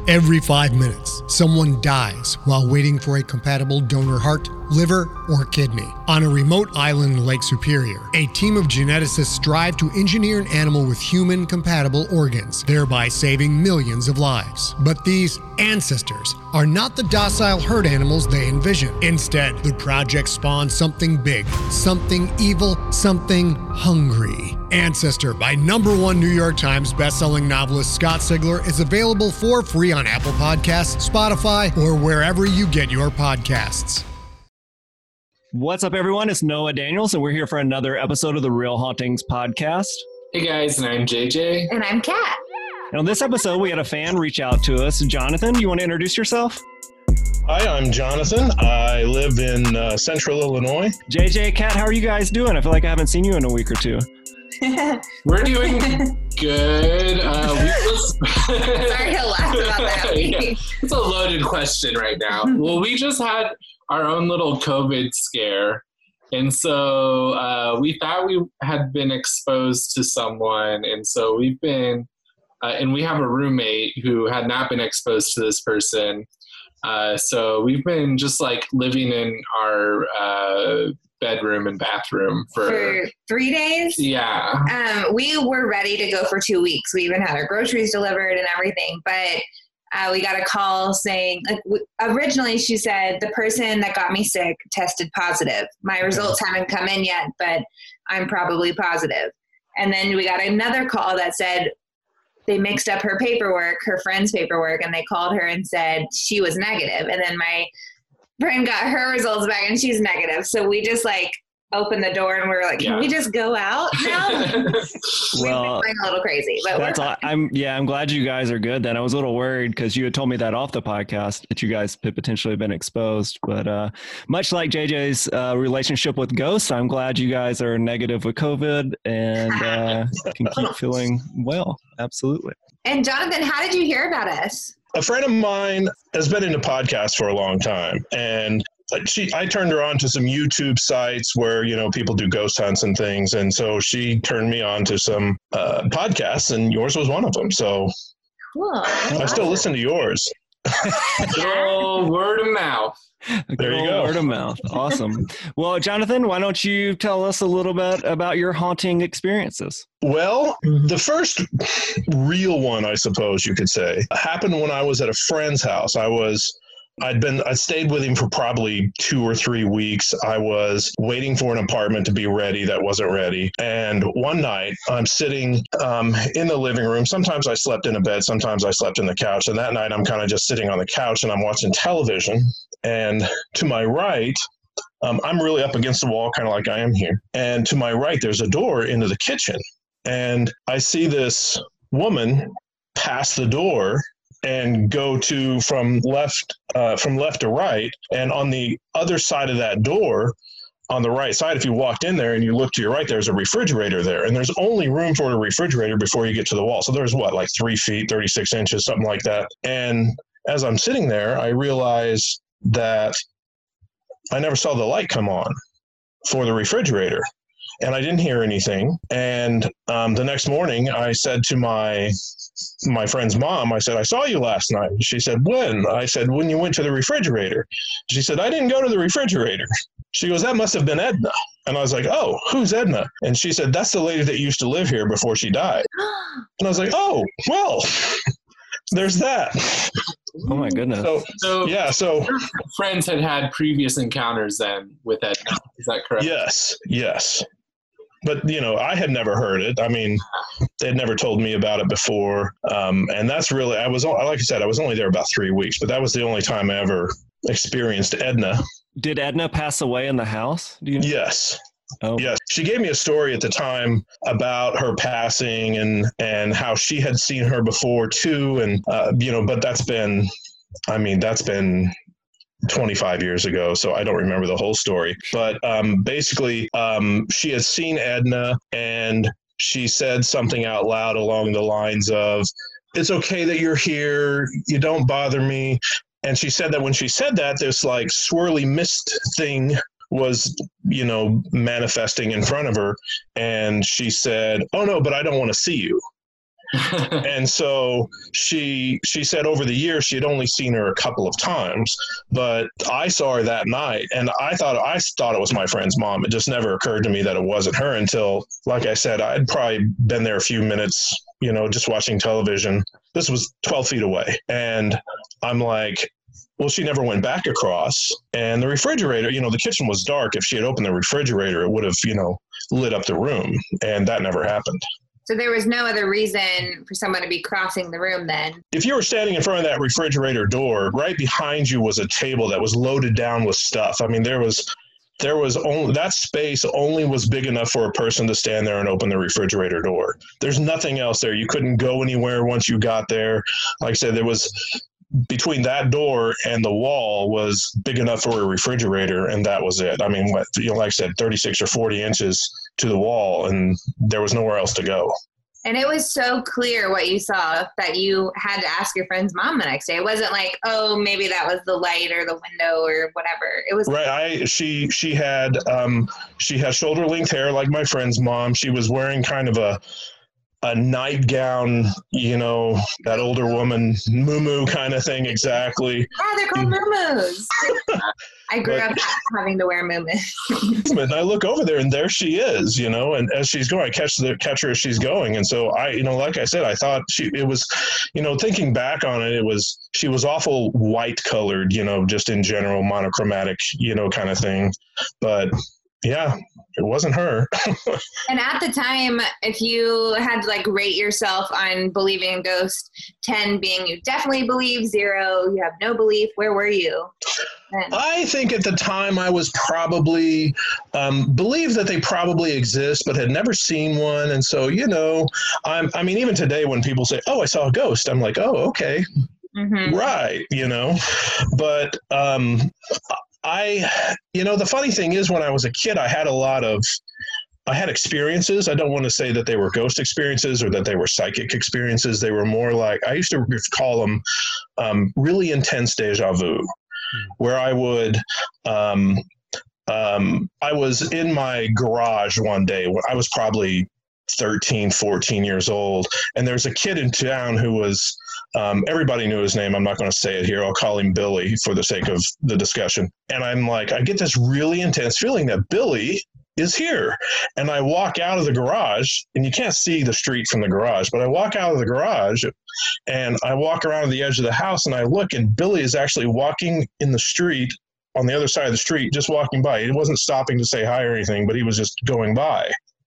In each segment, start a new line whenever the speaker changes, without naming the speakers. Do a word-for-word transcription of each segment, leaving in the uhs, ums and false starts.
Every five minutes, someone dies while waiting for a compatible donor heart, liver, or kidney. On a remote island in Lake Superior, a team of geneticists strive to engineer an animal with human-compatible organs, thereby saving millions of lives. But these ancestors are not the docile herd animals they envision. Instead, the project spawns something big, something evil, something hungry. Ancestor by number one New York Times bestselling novelist Scott Sigler is available for free on Apple Podcasts, Spotify, or wherever you get your podcasts.
What's up, everyone? It's Noah Daniels, and we're here for another episode of the Real Hauntings podcast.
Hey, guys, and I'm J J.
And I'm Kat.
And on this episode, we had a fan reach out to us. Jonathan, you want to introduce yourself?
Hi, I'm Jonathan. I live in uh, central Illinois.
J J, Kat, how are you guys doing? I feel like I haven't seen you in a week or two.
We're doing good. Uh, we just...
Sorry to laugh about that.
Yeah, it's a loaded question right now. Well, we just had our own little COVID scare. And so uh, we thought we had been exposed to someone. And so we've been, uh, and we have a roommate who had not been exposed to this person. Uh, so we've been just like living in our uh, bedroom and bathroom for,
for three days.
Yeah.
Um, we were ready to go for two weeks. We even had our groceries delivered and everything, but uh, we got a call saying, like, w- originally she said the person that got me sick tested positive. My results haven't come in yet, but I'm probably positive. And then we got another call that said they mixed up her paperwork, her friend's paperwork, and they called her and said she was negative. And then my friend got her results back and she's negative. So we just like opened the door and we were like, can yeah. we just go out now?
Well,
We've been a little crazy, but
that's
we're
all, I'm yeah, I'm glad you guys are good then. I was a little worried because you had told me that off the podcast that you guys had potentially been exposed. But uh, much like J J's uh, relationship with ghosts, I'm glad you guys are negative with COVID and uh, can keep feeling well. Absolutely.
And Jonathan, how did you hear about us?
A friend of mine has been into podcasts for a long time, and she, I turned her on to some YouTube sites where, you know, people do ghost hunts and things. And so she turned me on to some uh, podcasts, and yours was one of them. So
cool.
I still listen to yours.
Oh, word of mouth.
There you go.
Word of mouth. Awesome. Well, Jonathan, why don't you tell us a little bit about your haunting experiences?
Well, the first real one, I suppose you could say, happened when I was at a friend's house. I was I'd been, I stayed with him for probably two or three weeks. I was waiting for an apartment to be ready that wasn't ready. And one night I'm sitting um, in the living room. Sometimes I slept in a bed. Sometimes I slept in the couch. And that night I'm kind of just sitting on the couch and I'm watching television. And to my right, um, I'm really up against the wall, kind of like I am here. And to my right, there's a door into the kitchen. And I see this woman pass the door and go to from left uh, from left to right. And on the other side of that door, on the right side, if you walked in there and you look to your right, there's a refrigerator there. And there's only room for a refrigerator before you get to the wall. So there's what, like three feet, thirty-six inches, something like that. And as I'm sitting there, I realize that I never saw the light come on for the refrigerator. And I didn't hear anything. And um, the next morning, I said to my my friend's mom, I said, I saw you last night. She said, when? I said, when you went to the refrigerator. She said, I didn't go to the refrigerator. She goes, that must have been Edna. And I was like, oh, who's Edna? And she said, that's the lady that used to live here before she died. And I was like, oh, well, there's that.
Oh, my goodness.
So,
So,
yeah, so
friends had had previous encounters then with Edna. Is that correct?
yes, yes. But, you know, I had never heard it. I mean, they had never told me about it before. Um, and that's really, I was, like I said, I was only there about three weeks, but that was the only time I ever experienced Edna.
Did Edna pass away in the house? Do you know?
Yes.
Oh.
Yes. She gave me a story at the time about her passing and, and how she had seen her before too. And, uh, you know, but that's been, I mean, that's been twenty-five years ago, so I don't remember the whole story. But um, basically, um, she had seen Edna, and she said something out loud along the lines of, it's okay that you're here, you don't bother me. And she said that when she said that, this like swirly mist thing was, you know, manifesting in front of her. And she said, oh no, but I don't want to see you. And so she she said over the years she had only seen her a couple of times, but I saw her that night, and I thought I thought it was my friend's mom. It just never occurred to me that it wasn't her until, like I said, I'd probably been there a few minutes, you know, just watching television. This was twelve feet away, and I'm like, well, she never went back across. And the refrigerator, you know, the kitchen was dark. If she had opened the refrigerator, it would have, you know, lit up the room, and that never happened.
So there was no other reason for someone to be crossing the room then?
If you were standing in front of that refrigerator door, right behind you was a table that was loaded down with stuff. I mean, there was there was only that space only was big enough for a person to stand there and open the refrigerator door. There's nothing else there. You couldn't go anywhere once you got there. Like I said, there was between that door and the wall was big enough for a refrigerator, and that was it. I mean, what, you know, like I said, thirty-six or forty inches to the wall, and there was nowhere else to go.
And it was so clear what you saw that you had to ask your friend's mom the next day. It wasn't like, oh, maybe that was the light or the window or whatever. It was
right. I she she had um she had shoulder length hair like my friend's mom. She was wearing kind of a a nightgown, you know, that older woman, moo-moo kind of thing, exactly.
Oh, they're called moo-moos. I grew but, up having to wear moo-moos.
And I look over there, and there she is, you know, and as she's going, I catch the catch her as she's going. And so I, you know, like I said, I thought she, it was, you know, thinking back on it, it was, she was awful white colored, you know, just in general, monochromatic, you know, kind of thing. But yeah, it wasn't her.
And at the time, if you had to like rate yourself on believing in ghosts, ten being you definitely believe, zero, you have no belief, where were you then?
I think at the time I was probably, um, believed that they probably exist, but had never seen one. And so, you know, I'm, I mean, even today when people say, oh, I saw a ghost, I'm like, oh, okay. Mm-hmm. Right. You know, but, um, I, you know, the funny thing is when I was a kid, I had a lot of, I had experiences. I don't want to say that they were ghost experiences or that they were psychic experiences. They were more like, I used to call them um, really intense deja vu, mm. where I would, um, um, I was in my garage one day when I was probably thirteen, fourteen years old. And there's a kid in town who was, Um, everybody knew his name. I'm not going to say it here. I'll call him Billy for the sake of the discussion. And I'm like, I get this really intense feeling that Billy is here. And I walk out of the garage, and you can't see the street from the garage, but I walk out of the garage and I walk around the edge of the house, and I look, and Billy is actually walking in the street on the other side of the street, just walking by. He wasn't stopping to say hi or anything, but he was just going by.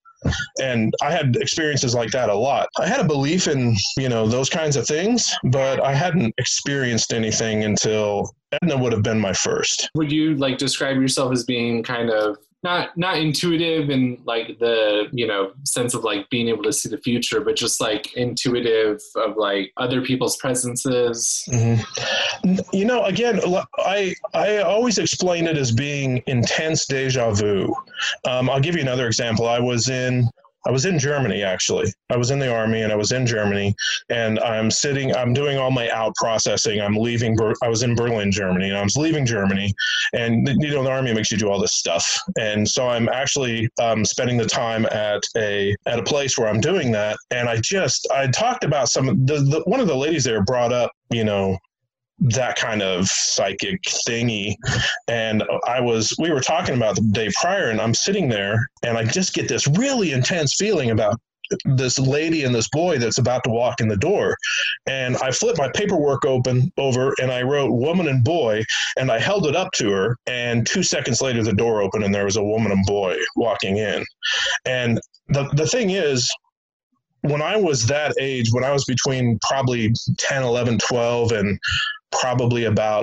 And I had experiences like that a lot. I had a belief in, you know, those kinds of things, but I hadn't experienced anything until Edna would have been my first.
Would you like describe yourself as being kind of not not intuitive in like the, you know, sense of like being able to see the future, but just like intuitive of like other people's presences?
Mm-hmm. You know, again, I I always explain it as being intense deja vu. Um, I'll give you another example. I was in I was in Germany, actually. I was in the Army, and I was in Germany, and I'm sitting, I'm doing all my out processing. I'm leaving, I was in Berlin, Germany, and I was leaving Germany, and, you know, the Army makes you do all this stuff. And so I'm actually um, spending the time at a, at a place where I'm doing that. And I just, I talked about some, the, the one of the ladies there brought up, you know, that kind of psychic thingy. And I was, we were talking about the day prior, and I'm sitting there, and I just get this really intense feeling about this lady and this boy that's about to walk in the door. And I flipped my paperwork open over, and I wrote woman and boy, and I held it up to her. And two seconds later, the door opened, and there was a woman and boy walking in. And the, the thing is, when I was that age, when I was between probably ten, eleven, twelve, and probably about,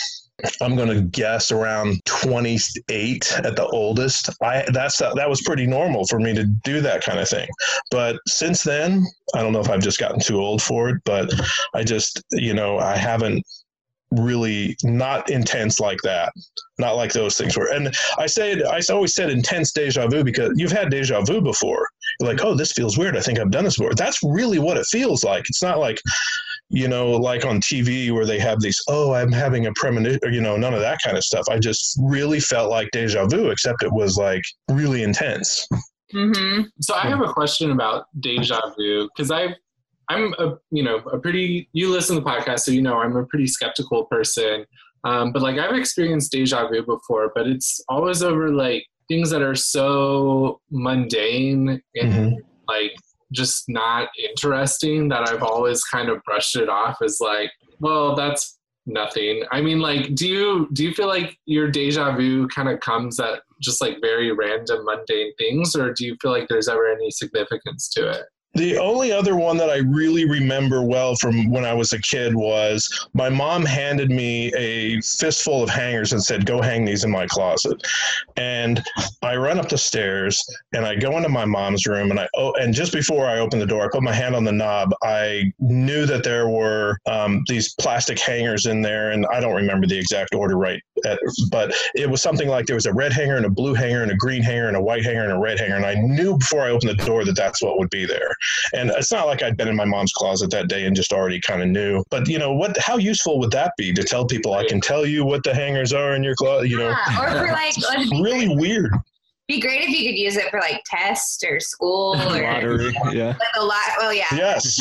I'm going to guess around twenty-eight at the oldest. I that's that was pretty normal for me to do that kind of thing. But since then, I don't know if I've just gotten too old for it, but I just, you know, I haven't really, not intense like that, not like those things were. And I say, I always said intense deja vu because you've had deja vu before. You're like, oh, this feels weird. I think I've done this before. That's really what it feels like. It's not like, you know, like on T V where they have these, oh, I'm having a premonition, you know, none of that kind of stuff. I just really felt like deja vu, except it was like really intense.
Mm-hmm. So I have a question about deja vu, because I've I'm a, you know, a pretty, you listen to the podcast, so you know I'm a pretty skeptical person. Um, but like I've experienced deja vu before, but it's always over like things that are so mundane and mm-hmm. like just not interesting that I've always kind of brushed it off as like, well, that's nothing. I mean, like, do you, do you feel like your deja vu kind of comes at just like very random mundane things, or do you feel like there's ever any significance to it?
The only other one that I really remember well from when I was a kid was my mom handed me a fistful of hangers and said, go hang these in my closet. And I run up the stairs and I go into my mom's room, and I oh, and just before I open the door, I put my hand on the knob. I knew that there were um, these plastic hangers in there, and I don't remember the exact order right, at, but it was something like there was a red hanger and a blue hanger and a green hanger and a white hanger and a red hanger. And I knew before I opened the door that that's what would be there. And it's not like I'd been in my mom's closet that day and just already kind of knew. But, you know, what? How useful would that be to tell people, I can tell you what the hangers are in your closet, you know?
Yeah, or for like,
really
great.
weird.
Be great if you could use it for like tests or school or
lottery, yeah.
Like a lot. Oh yeah.
Yes.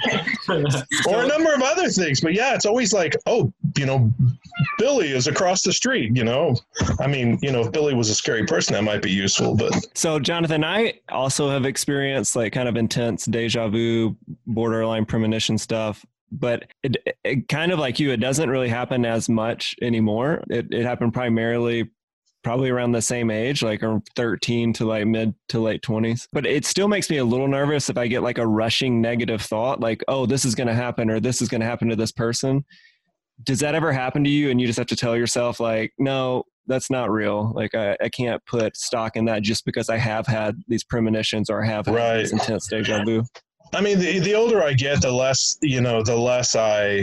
Or a number of other things. But yeah, it's always like, oh, you know, Billy is across the street, you know? I mean, you know, if Billy was a scary person, that might be useful, but.
So Jonathan, I also have experienced like kind of intense deja vu, borderline premonition stuff. But it, it kind of like you, it doesn't really happen as much anymore. It, it happened primarily probably around the same age, like around thirteen to like mid to late twenties. But it still makes me a little nervous if I get like a rushing negative thought, like, oh, this is going to happen, or this is going to happen to this person. Does that ever happen to you? And you just have to tell yourself like, no, that's not real. Like I, I can't put stock in that just because I have had these premonitions or have had
right.
this intense deja vu.
I mean, the, the older I get, the less, you know, the less I,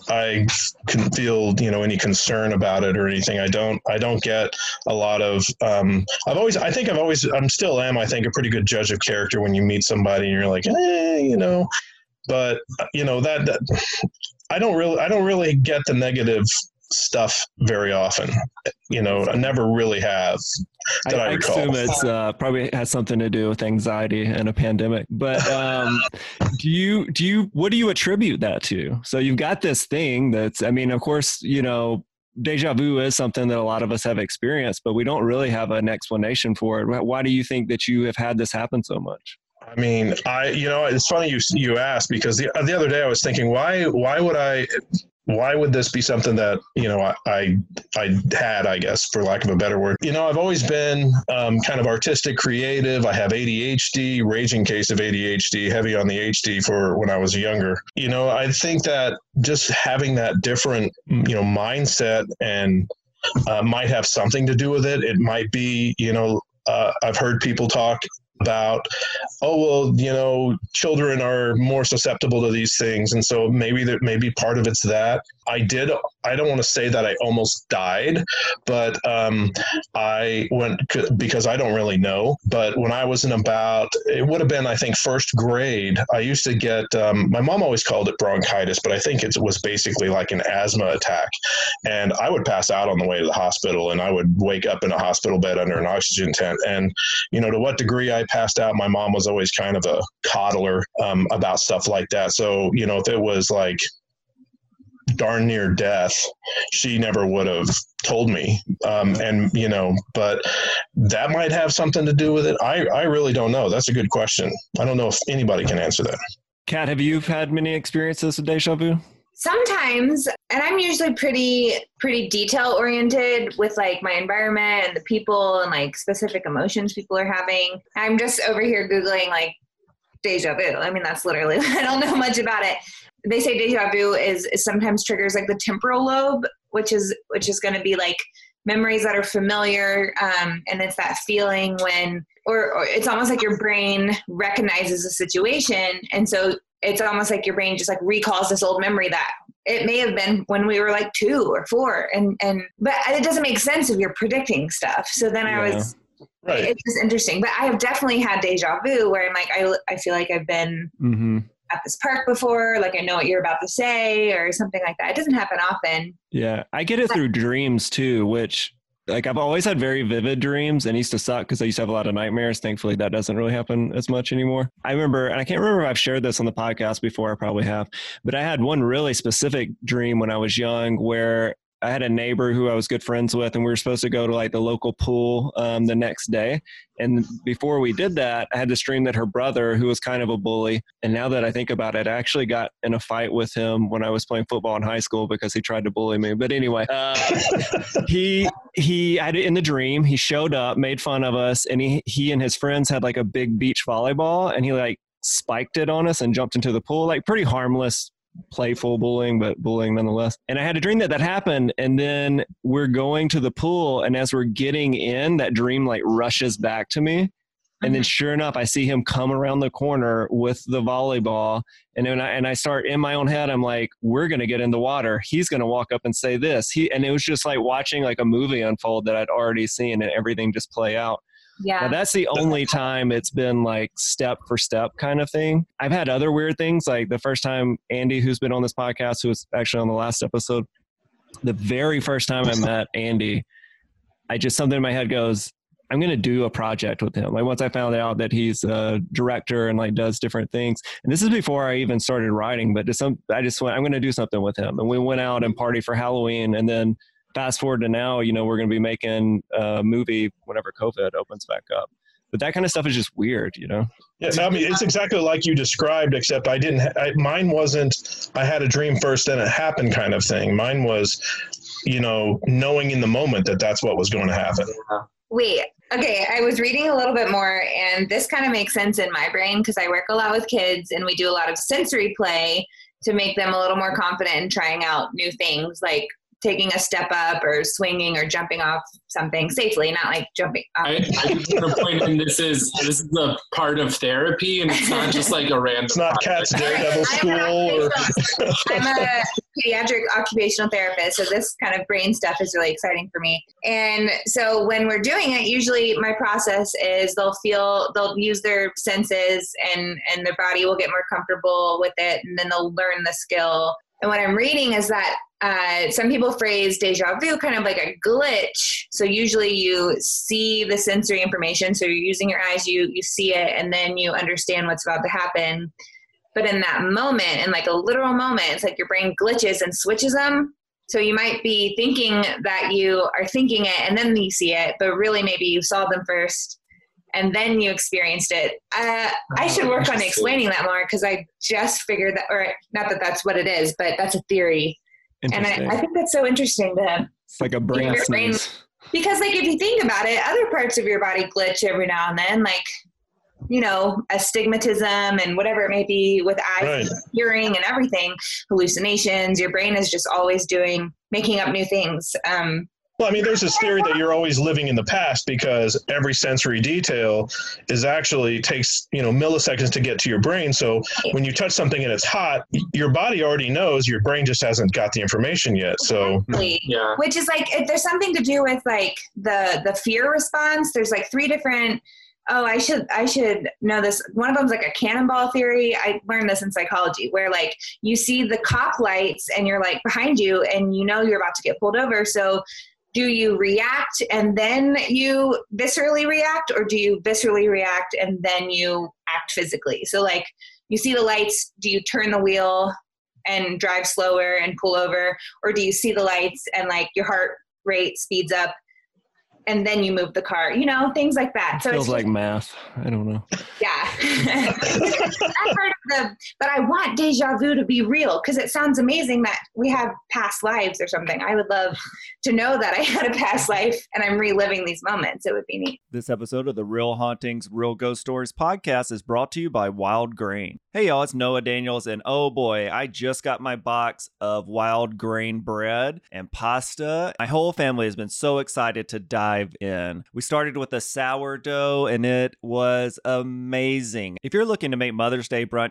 I can feel, you know, any concern about it or anything. I don't, I don't get a lot of, um, I've always, I think I've always, I'm still am, I think, a pretty good judge of character when you meet somebody and you're like, eh, you know, but you know, that, that I don't really, I don't really get the negative stuff very often, you know, I never really have that I, I, I recall.
assume it's uh, probably has something to do with anxiety and a pandemic, but um, do you, do you, what do you attribute that to? So you've got this thing that's, I mean, of course, you know, deja vu is something that a lot of us have experienced, but we don't really have an explanation for it. Why do you think that you have had this happen so much?
I mean, I, you know, it's funny you, you asked, because the, the other day I was thinking, why, why would I, why would this be something that, you know, I, I, I had, I guess, for lack of a better word. You know, I've always been um, kind of artistic, creative. I have A D H D, raging case of A D H D, heavy on the H D for when I was younger. You know, I think that just having that different, you know, mindset and uh, might have something to do with it. It might be, you know, uh, I've heard people talk about, oh, well, you know, children are more susceptible to these things. And so maybe that maybe part of it's that. I did, I don't want to say that I almost died, but um, I went, because I don't really know, but when I was in about, it would have been, I think, first grade, I used to get, um, my mom always called it bronchitis, but I think it was basically like an asthma attack. And I would pass out on the way to the hospital, and I would wake up in a hospital bed under an oxygen tent. And, you know, to what degree I passed out, my mom was always kind of a coddler um, about stuff like that. So, you know, if it was like darn near death, she never would have told me. Um, and, you know, but that might have something to do with it. I, I really don't know. That's a good question. I don't know if anybody can answer that.
Kat, have you had many experiences with deja vu?
Sometimes, and I'm usually pretty, pretty detail oriented with like my environment and the people and like specific emotions people are having. I'm just over here Googling like deja vu. I mean, that's literally, I don't know much about it. They say deja vu is, is sometimes triggers like the temporal lobe, which is, which is going to be like memories that are familiar. Um, and it's that feeling when, or, or it's almost like your brain recognizes a situation. And so it's almost like your brain just like recalls this old memory that it may have been when we were like two or four. And, and, but it doesn't make sense if you're predicting stuff. So then I yeah. was, right. It's just interesting, but I have definitely had deja vu where I'm like, I, I feel like I've been mm-hmm. at this park before, like I know what you're about to say or something like that. It doesn't happen often.
Yeah. I get it but, through dreams too, which like I've always had very vivid dreams, and it used to suck because I used to have a lot of nightmares. Thankfully, that doesn't really happen as much anymore. I remember, and I can't remember if I've shared this on the podcast before. I probably have, but I had one really specific dream when I was young where I had a neighbor who I was good friends with, and we were supposed to go to like the local pool um, the next day. And before we did that, I had this dream that her brother, who was kind of a bully, and now that I think about it, I actually got in a fight with him when I was playing football in high school because he tried to bully me. But anyway, uh, he he had it in the dream. He showed up, made fun of us, and he he and his friends had like a big beach volleyball, and he like spiked it on us and jumped into the pool, like pretty harmless, playful bullying, but bullying nonetheless. And I had a dream that that happened, and then we're going to the pool, and as we're getting in, that dream like rushes back to me. And then sure enough, I see him come around the corner with the volleyball. And then I, and I start in my own head, I'm like, we're going to get in the water. He's going to walk up and say this. He, and it was just like watching like a movie unfold that I'd already seen and everything just play out.
Yeah.
Now, that's the only time it's been like step for step kind of thing. I've had other weird things. Like the first time Andy, who's been on this podcast, who was actually on the last episode, the very first time I met Andy, I just, something in my head goes, I'm going to do a project with him. Like once I found out that he's a director and like does different things, and this is before I even started writing, but just some, I just went, I'm going to do something with him. And we went out and partied for Halloween, and then fast forward to now, you know, we're going to be making a movie whenever COVID opens back up. But that kind of stuff is just weird, you know?
Yeah, I mean, it's exactly like you described, except I didn't, I, mine wasn't, I had a dream first and it happened kind of thing. Mine was, you know, knowing in the moment that that's what was going to happen.
Wait, okay, I was reading a little bit more, and this kind of makes sense in my brain because I work a lot with kids and we do a lot of sensory play to make them a little more confident in trying out new things, like taking a step up or swinging or jumping off something safely, not like jumping off.
I, I just want to point in, this is this is a part of therapy, and it's not just like a random.
It's not Cat's Daredevil School. Or...
I'm a pediatric occupational therapist, so this kind of brain stuff is really exciting for me. And so when we're doing it, usually my process is they'll feel, they'll use their senses, and, and their body will get more comfortable with it, and then they'll learn the skill. And what I'm reading is that uh, some people phrase deja vu kind of like a glitch. So usually you see the sensory information. So you're using your eyes, you you see it, and then you understand what's about to happen. But in that moment, in like a literal moment, it's like your brain glitches and switches them. So you might be thinking that you are thinking it, and then you see it, but really maybe you saw them first, and then you experienced it. Uh, I should work on explaining that more because I just figured that, or not that that's what it is, but that's a theory. And I, I think that's so interesting to
It's like a brain
brain,
sneeze.
because like if you think about it, other parts of your body glitch every now and then, like, you know, astigmatism and whatever it may be with eyes,
Right.
hearing and everything, hallucinations. Your brain is just always doing, making up new things. Um,
Well, I mean, there's this theory that you're always living in the past because every sensory detail is actually takes, you know, milliseconds to get to your brain. So when you touch something and it's hot, your body already knows, your brain just hasn't got the information yet. So
Exactly.
Yeah.
Which is like, if there's something to do with like the, the fear response. There's like three different, oh, I should, I should know this. One of them's like a cannonball theory. I learned this in psychology where like you see the cop lights and you're like behind you and you know, you're about to get pulled over. So do you react and then you viscerally react, or do you viscerally react and then you act physically? So like you see the lights, do you turn the wheel and drive slower and pull over? Or do you see the lights and like your heart rate speeds up and then you move the car, you know, things like that. So
Feels
it's
like
just,
math. I don't know.
yeah. That's part of the, but I want deja vu to be real because it sounds amazing that we have past lives or something. I would love to know that I had a past life and I'm reliving these moments. It would be neat.
This episode of the Real Hauntings, Real Ghost Stories podcast is brought to you by Wild Grain. Hey y'all, it's Noah Daniels, and oh boy, I just got my box of Wild Grain bread and pasta. My whole family has been so excited to dive in. We started with a sourdough and it was amazing. If you're looking to make Mother's Day brunch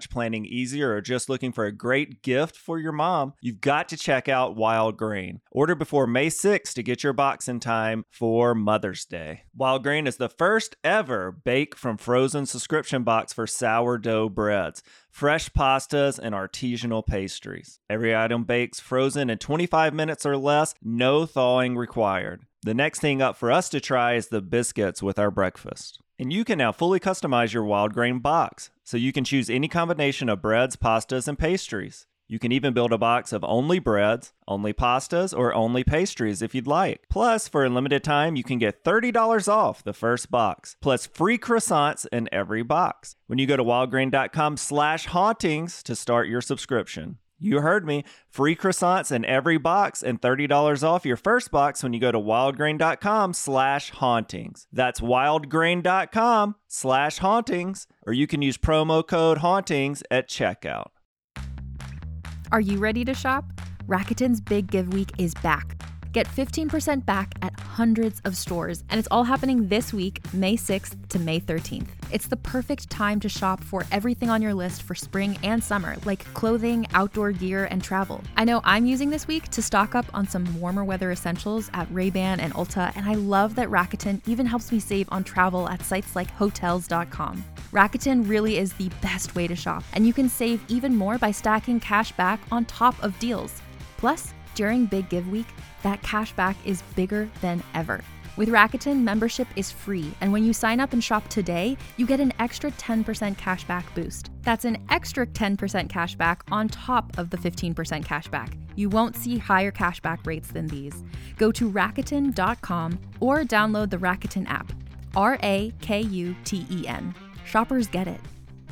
lunch planning easier or just looking for a great gift for your mom, you've got to check out Wild Grain. Order before May sixth to get your box in time for Mother's Day. Wild Grain is the first ever bake from frozen subscription box for sourdough breads, fresh pastas, and artisanal pastries. Every item bakes frozen in twenty-five minutes or less, no thawing required. The next thing up for us to try is the biscuits with our breakfast. And you can now fully customize your Wild Grain box, so you can choose any combination of breads, pastas, and pastries. You can even build a box of only breads, only pastas, or only pastries if you'd like. Plus, for a limited time, you can get thirty dollars off the first box, plus free croissants in every box when you go to wildgrain.com slash hauntings to start your subscription. You heard me. Free croissants in every box and thirty dollars off your first box when you go to wildgrain.com slash hauntings. That's wildgrain.com slash hauntings, or you can use promo code hauntings at checkout.
Are you ready to shop? Rakuten's Big Give Week is back. Get fifteen percent back at hundreds of stores, and it's all happening this week, May sixth to May thirteenth. It's the perfect time to shop for everything on your list for spring and summer, like clothing, outdoor gear, and travel. I know I'm using this week to stock up on some warmer weather essentials at Ray-Ban and Ulta, and I love that Rakuten even helps me save on travel at sites like hotels dot com. Rakuten really is the best way to shop, and you can save even more by stacking cash back on top of deals. Plus, during Big Give Week, that cash back is bigger than ever. With Rakuten, membership is free, and when you sign up and shop today, you get an extra ten percent cash back boost. That's an extra ten percent cash back on top of the fifteen percent cash back. You won't see higher cash back rates than these. Go to Rakuten dot com or download the Rakuten app. R A K U T E N. Shoppers get it.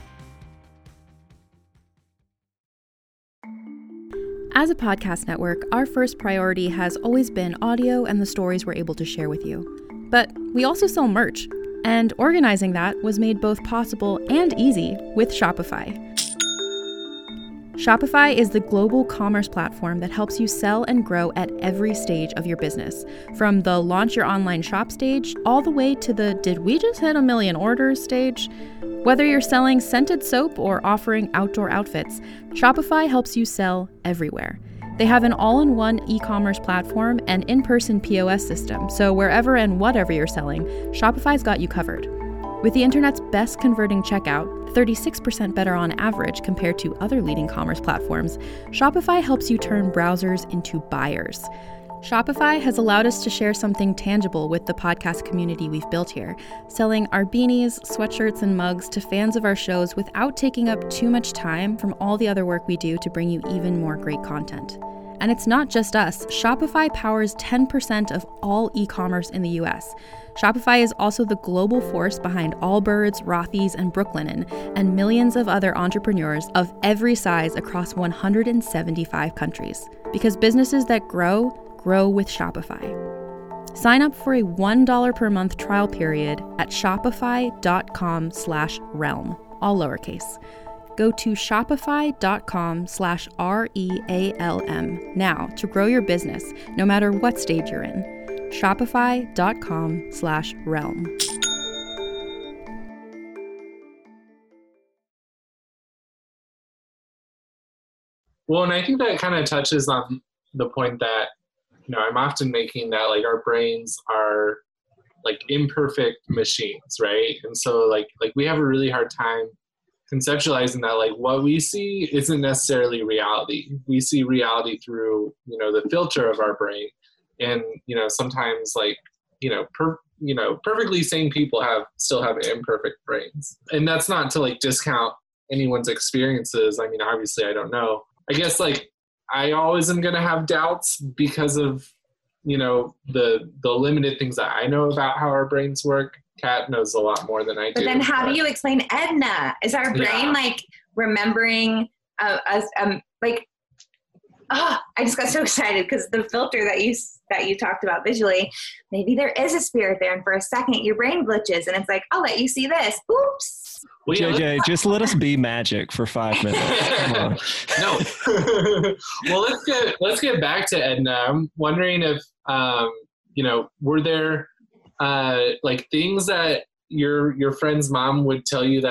As a podcast network, our first priority has always been audio and the stories we're able to share with you. But we also sell merch, and organizing that was made both possible and easy with Shopify. Shopify is the global commerce platform that helps you sell and grow at every stage of your business, from the launch your online shop stage all the way to the did we just hit a million orders stage. Whether you're selling scented soap or offering outdoor outfits, Shopify helps you sell everywhere. They have an all-in-one e-commerce platform and in-person P O S system, so wherever and whatever you're selling, Shopify's got you covered. With the internet's best converting checkout, thirty-six percent better on average compared to other leading commerce platforms, Shopify helps you turn browsers into buyers. Shopify has allowed us to share something tangible with the podcast community we've built here, selling our beanies, sweatshirts, and mugs to fans of our shows without taking up too much time from all the other work we do to bring you even more great content. And it's not just us. Shopify powers ten percent of all e-commerce in the U S. Shopify is also the global force behind Allbirds, Rothy's, and Brooklinen, and millions of other entrepreneurs of every size across one hundred seventy-five countries. Because businesses that grow, grow with Shopify. Sign up for a one dollar per month trial period at shopify.com slash realm, all lowercase. Go to shopify.com slash R-E-A-L-M now to grow your business, no matter what stage you're in. Shopify.com slash realm.
Well, and I think that kind of touches on the point that, you know, I'm often making, that like our brains are like imperfect machines, right? And so like like we have a really hard time conceptualizing that like what we see isn't necessarily reality. We see reality through, you know, the filter of our brain. And, you know, sometimes like, you know, per, you know, perfectly sane people have still have imperfect brains. And that's not to like discount anyone's experiences. I mean, obviously I don't know. I guess like I always am going to have doubts because of, you know, the the limited things that I know about how our brains work. Kat knows a lot more than I do.
But then how but, do you explain Edna? Is our brain yeah. like remembering uh, us, um, like, oh, I just got so excited because the filter that you that you talked about visually, maybe there is a spirit there, and for a second your brain glitches, and it's like, I'll let you see this. Oops.
Well, J J, just let us be magic for five minutes. Come on.
No. Well, let's get let's get back to Edna. I'm wondering if um, you know, were there uh, like things that your your friend's mom would tell you that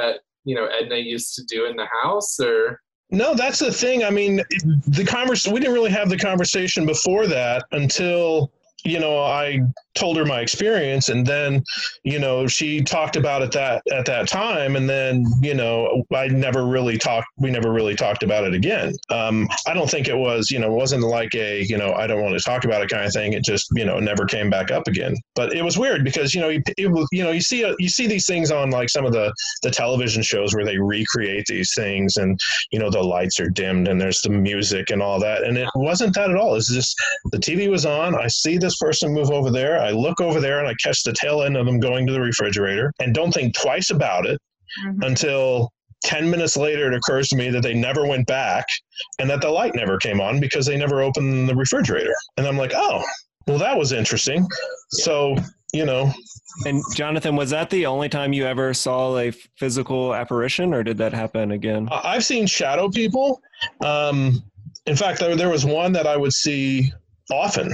you know, Edna used to do in the house, or?
No, that's the thing. I mean, the convers we didn't really have the conversation before that until, you know, I told her my experience, and then, you know, she talked about it that at that time, and then, you know, I never really talked, we never really talked about it again. Um, I don't think it was, you know, it wasn't like a, you know, I don't want to talk about it kind of thing. It just, you know, never came back up again. But it was weird because, you know, you, it, you know, you see, a, you see these things on like some of the, the television shows where they recreate these things, and, you know, the lights are dimmed and there's the music and all that. And it wasn't that at all. It's just the T V was on. I see this person move over there. I look over there and I catch the tail end of them going to the refrigerator and don't think twice about it mm-hmm. until ten minutes later it occurs to me that they never went back and that the light never came on because they never opened the refrigerator. And I'm like, oh, well, that was interesting. So, you know.
And Jonathan, was that the only time you ever saw a physical apparition, or did that happen again?
I've seen shadow people. Um, in fact, there, there was one that I would see often.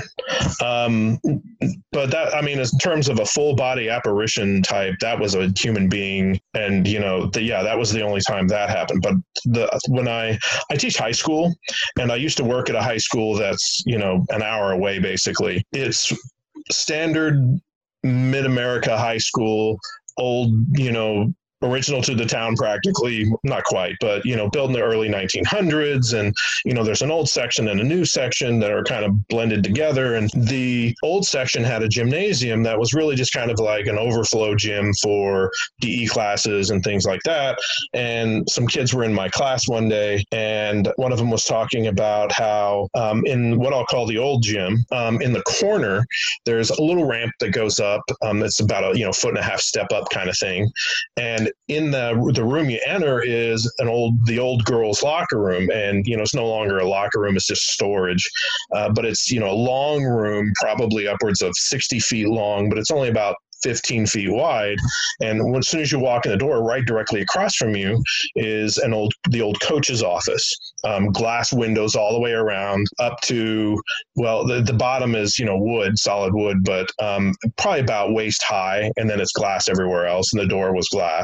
Um, but that, I mean, in terms of a full body apparition type, that was a human being. And, you know, the, yeah, that was the only time that happened. But the, when I, I teach high school, and I used to work at a high school that's, you know, an hour away, basically. It's standard mid-America high school, old, you know, original to the town practically, not quite, but, you know, built in the early nineteen hundreds. And, you know, there's an old section and a new section that are kind of blended together. And the old section had a gymnasium that was really just kind of like an overflow gym for P E classes and things like that. And some kids were in my class one day, and one of them was talking about how um, in what I'll call the old gym, um, in the corner, there's a little ramp that goes up. Um, it's about a, you know, foot and a half step up kind of thing. And in the the room you enter is an old the old girls' locker room, and you know it's no longer a locker room; it's just storage. Uh, but it's you know a long room, probably upwards of sixty feet long, but it's only about fifteen feet wide. And as soon as you walk in the door, right directly across from you is an old the old coach's office. Um, glass windows all the way around up to, well, the, the bottom is, you know, wood, solid wood, but um, probably about waist high. And then it's glass everywhere else. And the door was glass.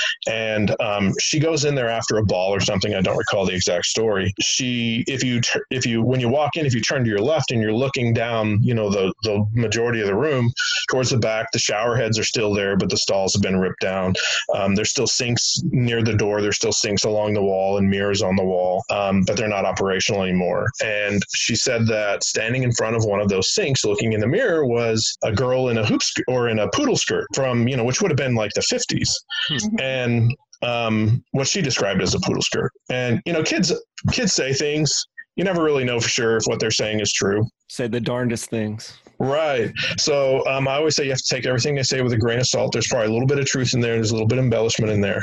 And um, she goes in there after a ball or something. I don't recall the exact story. She, if you, if you, when you walk in, if you turn to your left and you're looking down, you know, the, the majority of the room towards the back, the shower heads are still there, but the stalls have been ripped down. Um, there's still sinks near the door. There's still sinks along the wall and mirrors on the wall. Um, Um, but they're not operational anymore. And she said that standing in front of one of those sinks, looking in the mirror, was a girl in a hoop skirt or in a poodle skirt from, you know, which would have been like the fifties. Mm-hmm. And um, what she described as a poodle skirt. And, you know, kids, kids say things. You never really know for sure if what they're saying is true.
Say the darndest things.
Right. So um, I always say you have to take everything they say with a grain of salt. There's probably a little bit of truth in there. There's a little bit of embellishment in there.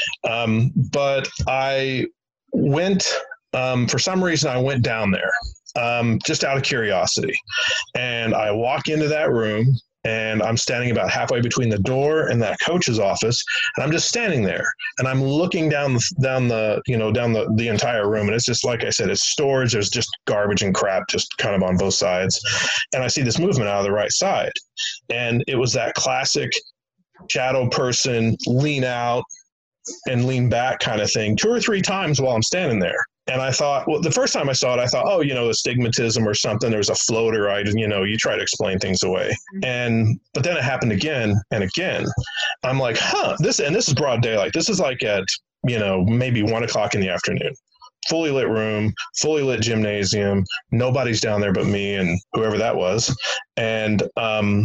Um, but I went... Um, for some reason, I went down there um, just out of curiosity. And I walk into that room, and I'm standing about halfway between the door and that coach's office. And I'm just standing there, and I'm looking down the, down the, you know, down the, the entire room. And it's just, like I said, it's storage. There's just garbage and crap just kind of on both sides. And I see this movement out of the right side. And it was that classic shadow person lean out and lean back kind of thing two or three times while I'm standing there. And I thought, well, the first time I saw it, I thought, oh, you know, astigmatism or something. There's a floater. I, you know, you try to explain things away. And, but then it happened again and again. I'm like, huh, this, and this is broad daylight. This is like at, you know, maybe one o'clock in the afternoon. Fully lit room, fully lit gymnasium. Nobody's down there but me and whoever that was. And um,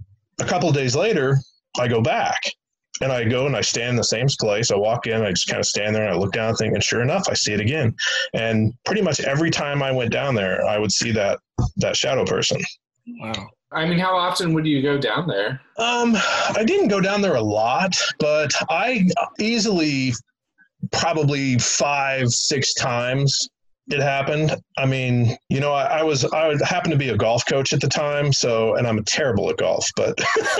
a couple of days later, I go back. And I go and I stand in the same place. I walk in, I just kind of stand there and I look down and think, and sure enough, I see it again. And pretty much every time I went down there, I would see that that shadow person.
Wow. I mean, how often would you go down there?
Um, I didn't go down there a lot, but I easily probably five, six times it happened. I mean, you know, I, I was, I would happen to be a golf coach at the time. So, and I'm terrible at golf, but,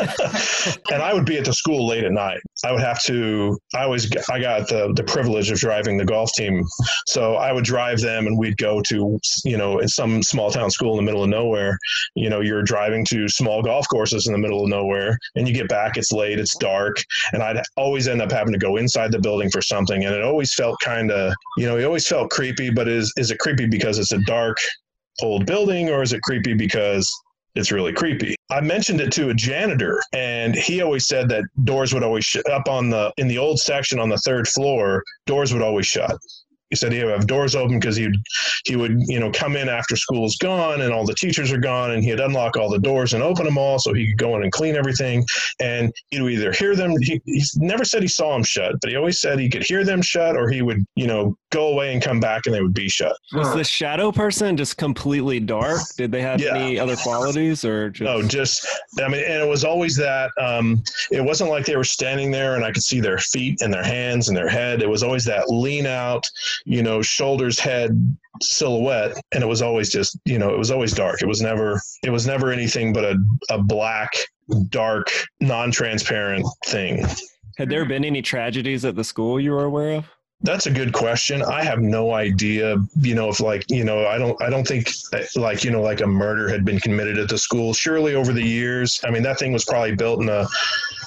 and I would be at the school late at night. I would have to, I always, I got the, the privilege of driving the golf team. So I would drive them and we'd go to, you know, in some small town school in the middle of nowhere. You know, you're driving to small golf courses in the middle of nowhere and you get back, it's late, it's dark. And I'd always end up having to go inside the building for something. And it always felt kind of, you know, it always felt creepy, but is, is it creepy because it's a dark old building, or is it creepy because it's really creepy? I mentioned it to a janitor, and he always said that doors would always shut up on the, in the old section on the third floor, doors would always shut. He said he would have doors open because he'd, he would, you know, come in after school's gone and all the teachers are gone, and he'd unlock all the doors and open them all so he could go in and clean everything. And he'd either hear them, he, he never said he saw them shut, but he always said he could hear them shut, or he would, you know, go away and come back and they would be shut.
Was the shadow person just completely dark? Did they have yeah. any other qualities, or just? No,
just, I mean, and it was always that, um, it wasn't like they were standing there and I could see their feet and their hands and their head. It was always that lean out, you know, shoulders, head silhouette. And it was always just, you know, it was always dark. It was never, it was never anything but a, a black, dark, non-transparent thing.
Had there been any tragedies at the school you were aware of?
That's a good question. I have no idea, you know, if like, you know, I don't, I don't think like, you know, like a murder had been committed at the school. Surely over the years, I mean, that thing was probably built in the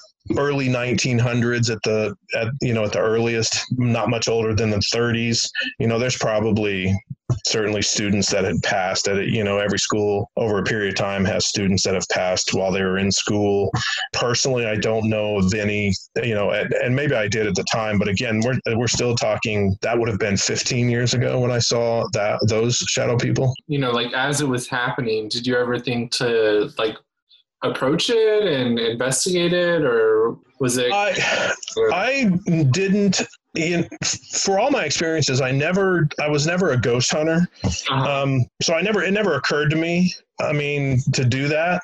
early nineteen hundreds at the, at, you know, at the earliest, not much older than the thirties. You know, there's probably certainly students that had passed at it. You know, every school over a period of time has students that have passed while they were in school. Personally, I don't know of any, you know, and, and maybe I did at the time, but again, we're, we're still talking, that would have been fifteen years ago when I saw that, those shadow people.
You know, like as it was happening, did you ever think to like approach it and investigate it, or was it?
I, I didn't. In, for all my experiences, I never, I was never a ghost hunter. Uh-huh. Um, so I never, it never occurred to me, I mean, to do that.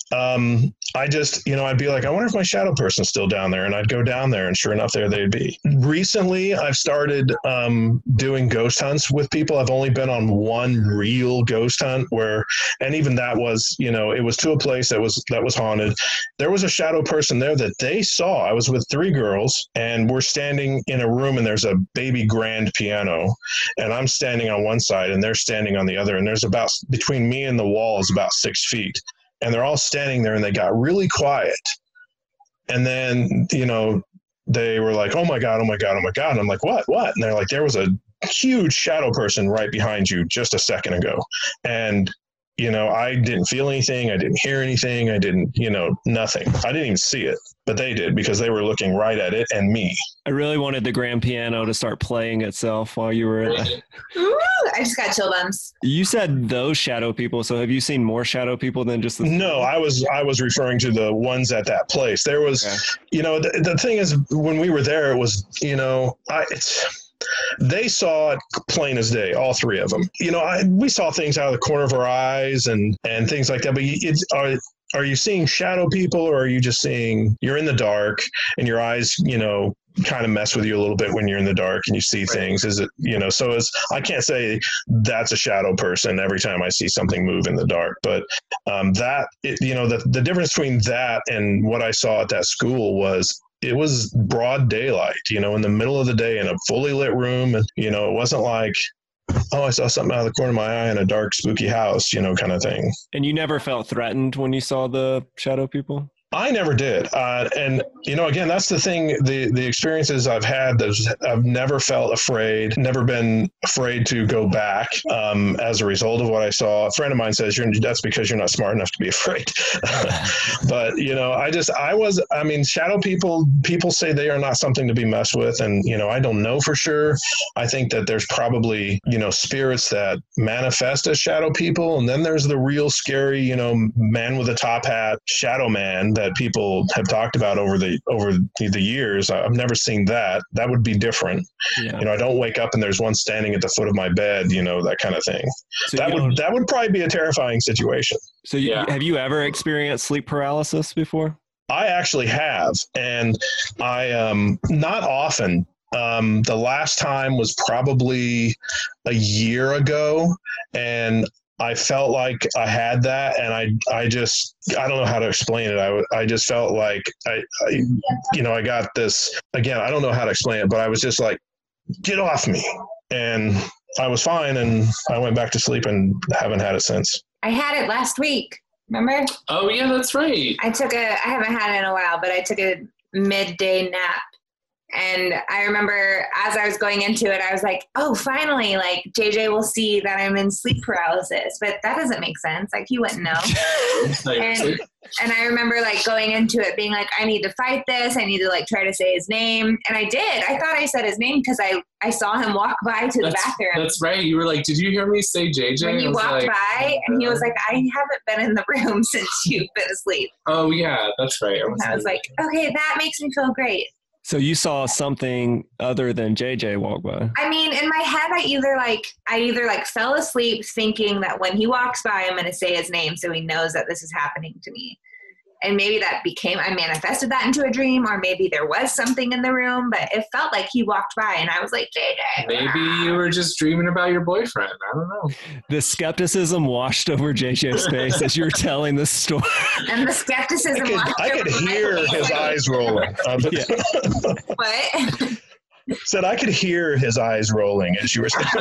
Um, I just, you know, I'd be like, I wonder if my shadow person's still down there, and I'd go down there and sure enough, there they'd be. Recently, I've started um, doing ghost hunts with people. I've only been on one real ghost hunt where, and even that was, you know, it was to a place that was, that was haunted. There was a shadow person there that they saw. I was with three girls and we're standing in a room and there's a baby grand piano and I'm standing on one side and they're standing on the other. And there's about, between me and the wall is about six feet. And they're all standing there and they got really quiet. And then, you know, they were like, oh my God, oh my God, oh my God. And I'm like, what, what? And they're like, there was a huge shadow person right behind you just a second ago. And, you know, I didn't feel anything. I didn't hear anything. I didn't, you know, nothing. I didn't even see it, but they did because they were looking right at it and me.
I really wanted the grand piano to start playing itself while you were in it.
Ooh, I just got chill bumps.
You said those shadow people. So have you seen more shadow people than just the?
No, I was, I was referring to the ones at that place. There was, okay. you know, the, the thing is when we were there, it was, you know, I, it's, they saw it plain as day, all three of them. You know, I, we saw things out of the corner of our eyes and, and things like that. But it's, are, are you seeing shadow people, or are you just seeing, you're in the dark and your eyes, you know, kind of mess with you a little bit when you're in the dark and you see things? Is it, you know, so it's, I can't say that's a shadow person every time I see something move in the dark, but um, that, it, you know, the, the difference between that and what I saw at that school was, it was broad daylight, you know, in the middle of the day in a fully lit room. And, you know, it wasn't like, oh, I saw something out of the corner of my eye in a dark, spooky house, you know, kind of thing.
And you never felt threatened when you saw the shadow people?
I never did. Uh, and, you know, again, that's the thing, the, the experiences I've had, that I've never felt afraid, never been afraid to go back um, as a result of what I saw. A friend of mine says, you're, that's because you're not smart enough to be afraid. But, you know, I just, I was, I mean, shadow people, people say they are not something to be messed with. And, you know, I don't know for sure. I think that there's probably, you know, spirits that manifest as shadow people. And then there's the real scary, you know, man with a top hat, shadow man that that people have talked about over the over the years. I've never seen that. That would be different. Yeah. You know, I don't wake up and there's one standing at the foot of my bed, you know, that kind of thing. So that would that would probably be a terrifying situation.
So you, yeah. have you ever experienced sleep paralysis before?
I actually have, and I um not often. Um, the last time was probably a year ago, and I felt like I had that, and I, I just, I don't know how to explain it. I, I just felt like I, I, you know, I got this, again, I don't know how to explain it, but I was just like, get off me. And I was fine, and I went back to sleep and haven't had it since.
I had it last week. Remember?
Oh yeah, that's right.
I took a, I haven't had it in a while, but I took a midday nap. And I remember as I was going into it, I was like, oh, finally, like J J will see that I'm in sleep paralysis, but that doesn't make sense. Like he wouldn't know. and, and I remember like going into it being like, I need to fight this. I need to like try to say his name. And I did. I thought I said his name because I, I saw him walk by to the
that's,
bathroom.
That's right. You were like, did you hear me say J J?
When he walked
like,
by and he was like, I haven't been in the room since you've been asleep.
Oh yeah, that's right. I was,
I was like, okay, that makes me feel great.
So you saw something other than J J walk by?
I mean, in my head, I either like I either like fell asleep thinking that when he walks by, I'm going to say his name so he knows that this is happening to me. And maybe that became, I manifested that into a dream, or maybe there was something in the room, but it felt like he walked by and I was like, J J.
Maybe you were just dreaming about your boyfriend. I don't know.
The skepticism washed over J J's face as you were telling the story.
And the skepticism
I could,
washed
I could
over my
hear
face.
his eyes rolling. Um,
What?
Said I could hear his eyes rolling as you were saying.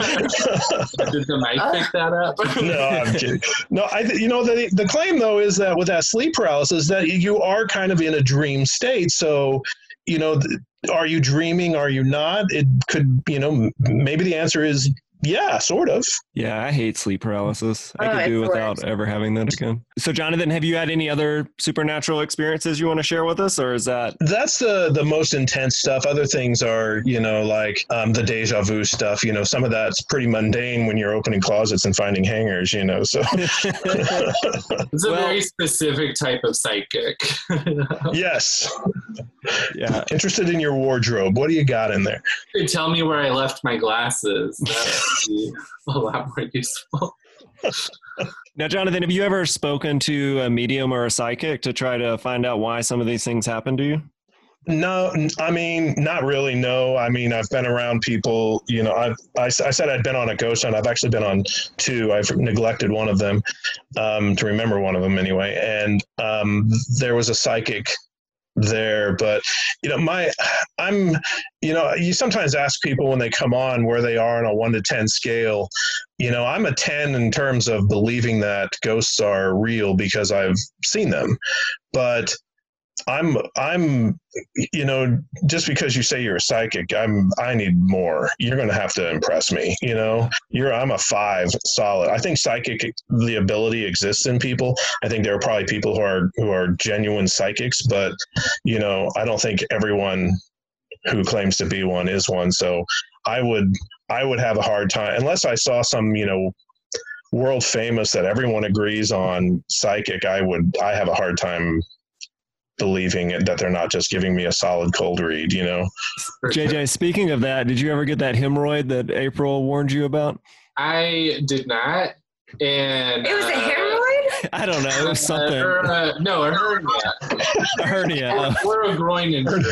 Did the mic pick that up?
No, I'm kidding. No, I, you know, the the claim though is that with that sleep paralysis, that you are kind of in a dream state. So, you know, are you dreaming? Are you not? It could, you know, maybe the answer is yeah, sort of.
Yeah, I hate sleep paralysis. I
Oh,
could do
it's
without
worse.
ever having that again. So, Jonathan, have you had any other supernatural experiences you want to share with us, or is that?
That's the the most intense stuff. Other things are, you know, like um, the deja vu stuff. You know, some of that's pretty mundane when you're opening closets and finding hangers. You know, so
It's a
Well-
very specific type of psychic.
yes.
Yeah.
Interested in your wardrobe. What do you got in there?
You could tell me where I left my glasses. That would be a lot more useful.
Now, Jonathan, have you ever spoken to a medium or a psychic to try to find out why some of these things happen to you?
No, I mean, not really. No, I mean, I've been around people, you know, I've, I, I said I'd been on a ghost hunt. I've actually been on two. I've neglected one of them, um, to remember one of them anyway. And um, there was a psychic there, but you know, my, I'm, you know, you sometimes ask people when they come on where they are on a one to ten scale. You know, I'm a ten in terms of believing that ghosts are real because I've seen them, but I'm, I'm, you know, just because you say you're a psychic, I'm, I need more. You're going to have to impress me. You know, you're, I'm a five solid. I think psychic, the ability exists in people. I think there are probably people who are, who are genuine psychics, but, you know, I don't think everyone who claims to be one is one. So I would, I would have a hard time unless I saw some, you know, world famous that everyone agrees on psychic. I would, I have a hard time believing it, that they're not just giving me a solid cold read, you know?
J J, speaking of that, did you ever get that hemorrhoid that April warned you about?
I did not. And
It was a
uh,
hemorrhoid?
I don't know. It was
uh,
something.
or, uh, no, a hernia.
A hernia.
or,
Oh.
or a groin injury.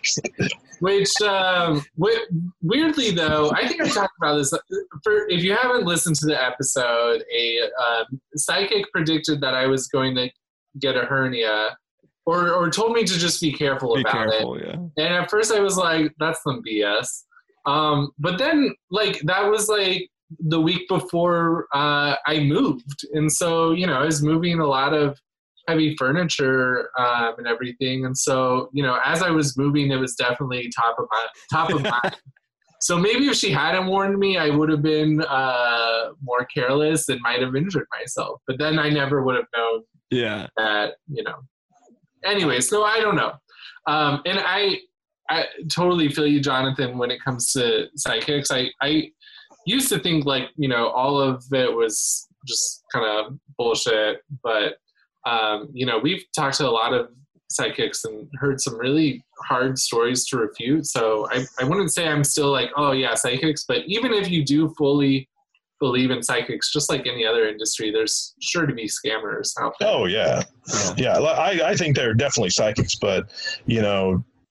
Which, um, w- weirdly though, I think I talked about this. For, if you haven't listened to the episode, a um, psychic predicted that I was going to get a hernia, or or told me to just be careful
Be
about
careful,
it.
yeah.
And at first I was like, that's some B S. Um, but then, like, that was like the week before uh, I moved, and so you know I was moving a lot of heavy furniture um, and everything, and so you know as I was moving, it was definitely top of my top of mind. So maybe if she hadn't warned me, I would have been uh, more careless and might have injured myself. But then I never would have known
Yeah.
that, you know. Anyway, so I don't know. Um, and I I totally feel you, Jonathan, when it comes to psychics. I, I used to think like, you know, all of it was just kind of bullshit. But, um, you know, we've talked to a lot of psychics and heard some really hard stories to refute. So I, I wouldn't say I'm still like, oh yeah, psychics. But even if you do fully believe in psychics, just like any other industry, there's sure to be scammers out there.
Oh yeah. Yeah. I, I think they're definitely psychics, but you know,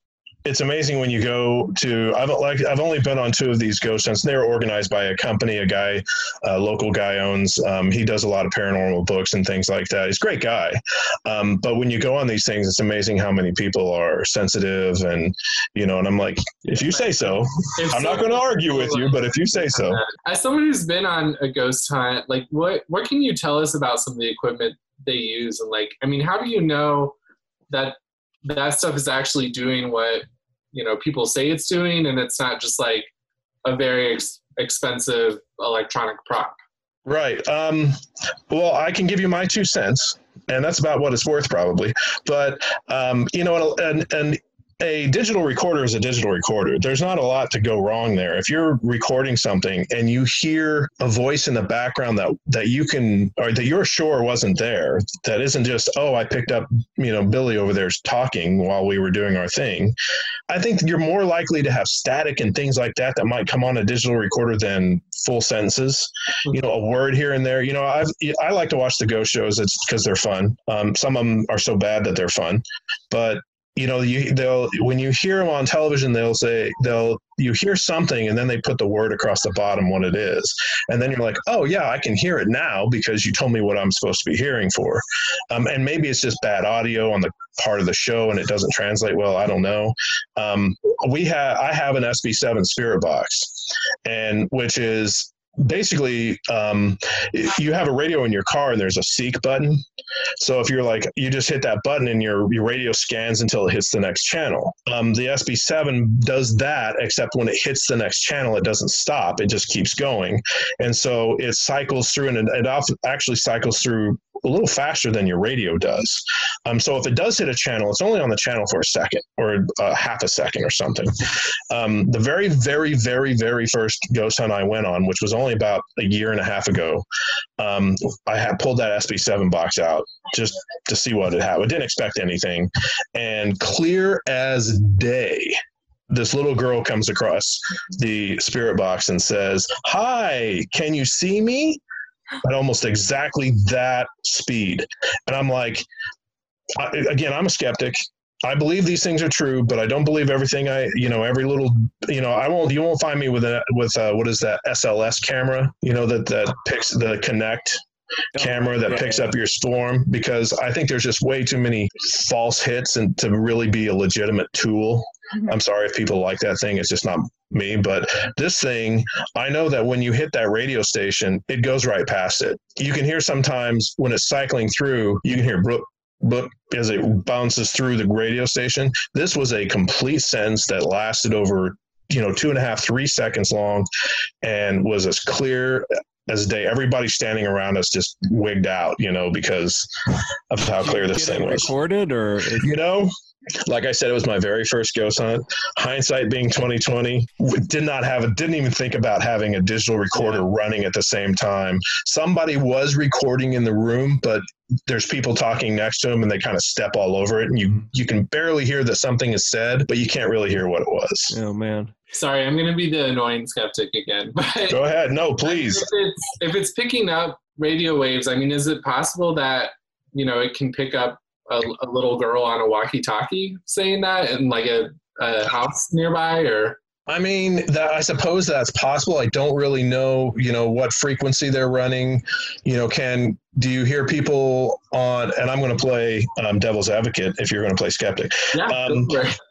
it's amazing when you go to, I've like, I've only been on two of these ghost hunts. They're organized by a company, a guy, a local guy owns, um, he does a lot of paranormal books and things like that. He's a great guy. Um, but when you go on these things, it's amazing how many people are sensitive and, you know, and I'm like, if you say so,
If
I'm not going to argue with you, but if you say so.
As someone who's been on a ghost hunt, like what, what can you tell us about some of the equipment they use? And like, I mean, how do you know that that stuff is actually doing what, you know, people say it's doing, and it's not just like a very ex- expensive electronic prop?
Right. Um, well, I can give you my two cents, and that's about what it's worth probably. But, um, you know, and, and a digital recorder is a digital recorder. There's not a lot to go wrong there. If you're recording something and you hear a voice in the background that, that you can, or that you're sure wasn't there, that isn't just, oh, I picked up, you know, Billy over there's talking while we were doing our thing. I think you're more likely to have static and things like that that might come on a digital recorder than full sentences, you know, a word here and there. You know, I've, I like to watch the ghost shows. It's because they're fun. Um, some of them are so bad that they're fun, but you know, you, they'll, when you hear them on television, they'll say, they'll, you hear something and then they put the word across the bottom what it is. And then you're like, oh yeah, I can hear it now because you told me what I'm supposed to be hearing for. Um, and maybe it's just bad audio on the part of the show and it doesn't translate well. I don't know. Um, we have, I have an S B seven Spirit Box, and which is, basically, um, you have a radio in your car and there's a seek button. So if you're like, you just hit that button and your, your radio scans until it hits the next channel. Um, the S B seven does that, except when it hits the next channel, it doesn't stop. It just keeps going. And so it cycles through, and it actually cycles through a little faster than your radio does. Um, so if it does hit a channel, it's only on the channel for a second or uh, half a second or something. Um, the very, very, very, very first ghost hunt I went on, which was only about a year and a half ago, um, I had pulled that S B seven box out just to see what it had. I didn't expect anything. And clear as day, this little girl comes across the Spirit Box and says, "Hi, can you see me?" At almost exactly that speed. And I'm like, I, again, I'm a skeptic. I believe these things are true, but I don't believe everything I, you know, every little, you know, I won't, you won't find me with a, with uh, what is that S L S camera, you know, that, that picks the Connect camera that picks up your storm, because I think there's just way too many false hits and to really be a legitimate tool. Mm-hmm. I'm sorry if people like that thing. It's just not me, but this thing, I know that when you hit that radio station, it goes right past it. You can hear sometimes when it's cycling through, you can hear brook, book as it bounces through the radio station. This was a complete sentence that lasted over, you know, two and a half, three seconds long and was as clear as day. Everybody standing around us just wigged out, you know, because of how clear this thing was.
Recorded or,
you know, like I said, it was my very first ghost hunt. Hindsight being twenty twenty, did not have a, didn't even think about having a digital recorder yeah. running at the same time. Somebody was recording in the room, but there's people talking next to them and they kind of step all over it. And you, you can barely hear that something is said, but you can't really hear what it was.
Oh man.
Sorry, I'm going to be the annoying skeptic again. But
go ahead. No, please.
If it's, if it's picking up radio waves, I mean, is it possible that, you know, it can pick up A, a little girl on a walkie-talkie saying that in like a, a house nearby? Or
I mean, that I suppose that's possible. I don't really know, you know, what frequency they're running. You know, can do you hear people on? And I'm going to play um, devil's advocate if you're going to play skeptic.
Yeah.
Um,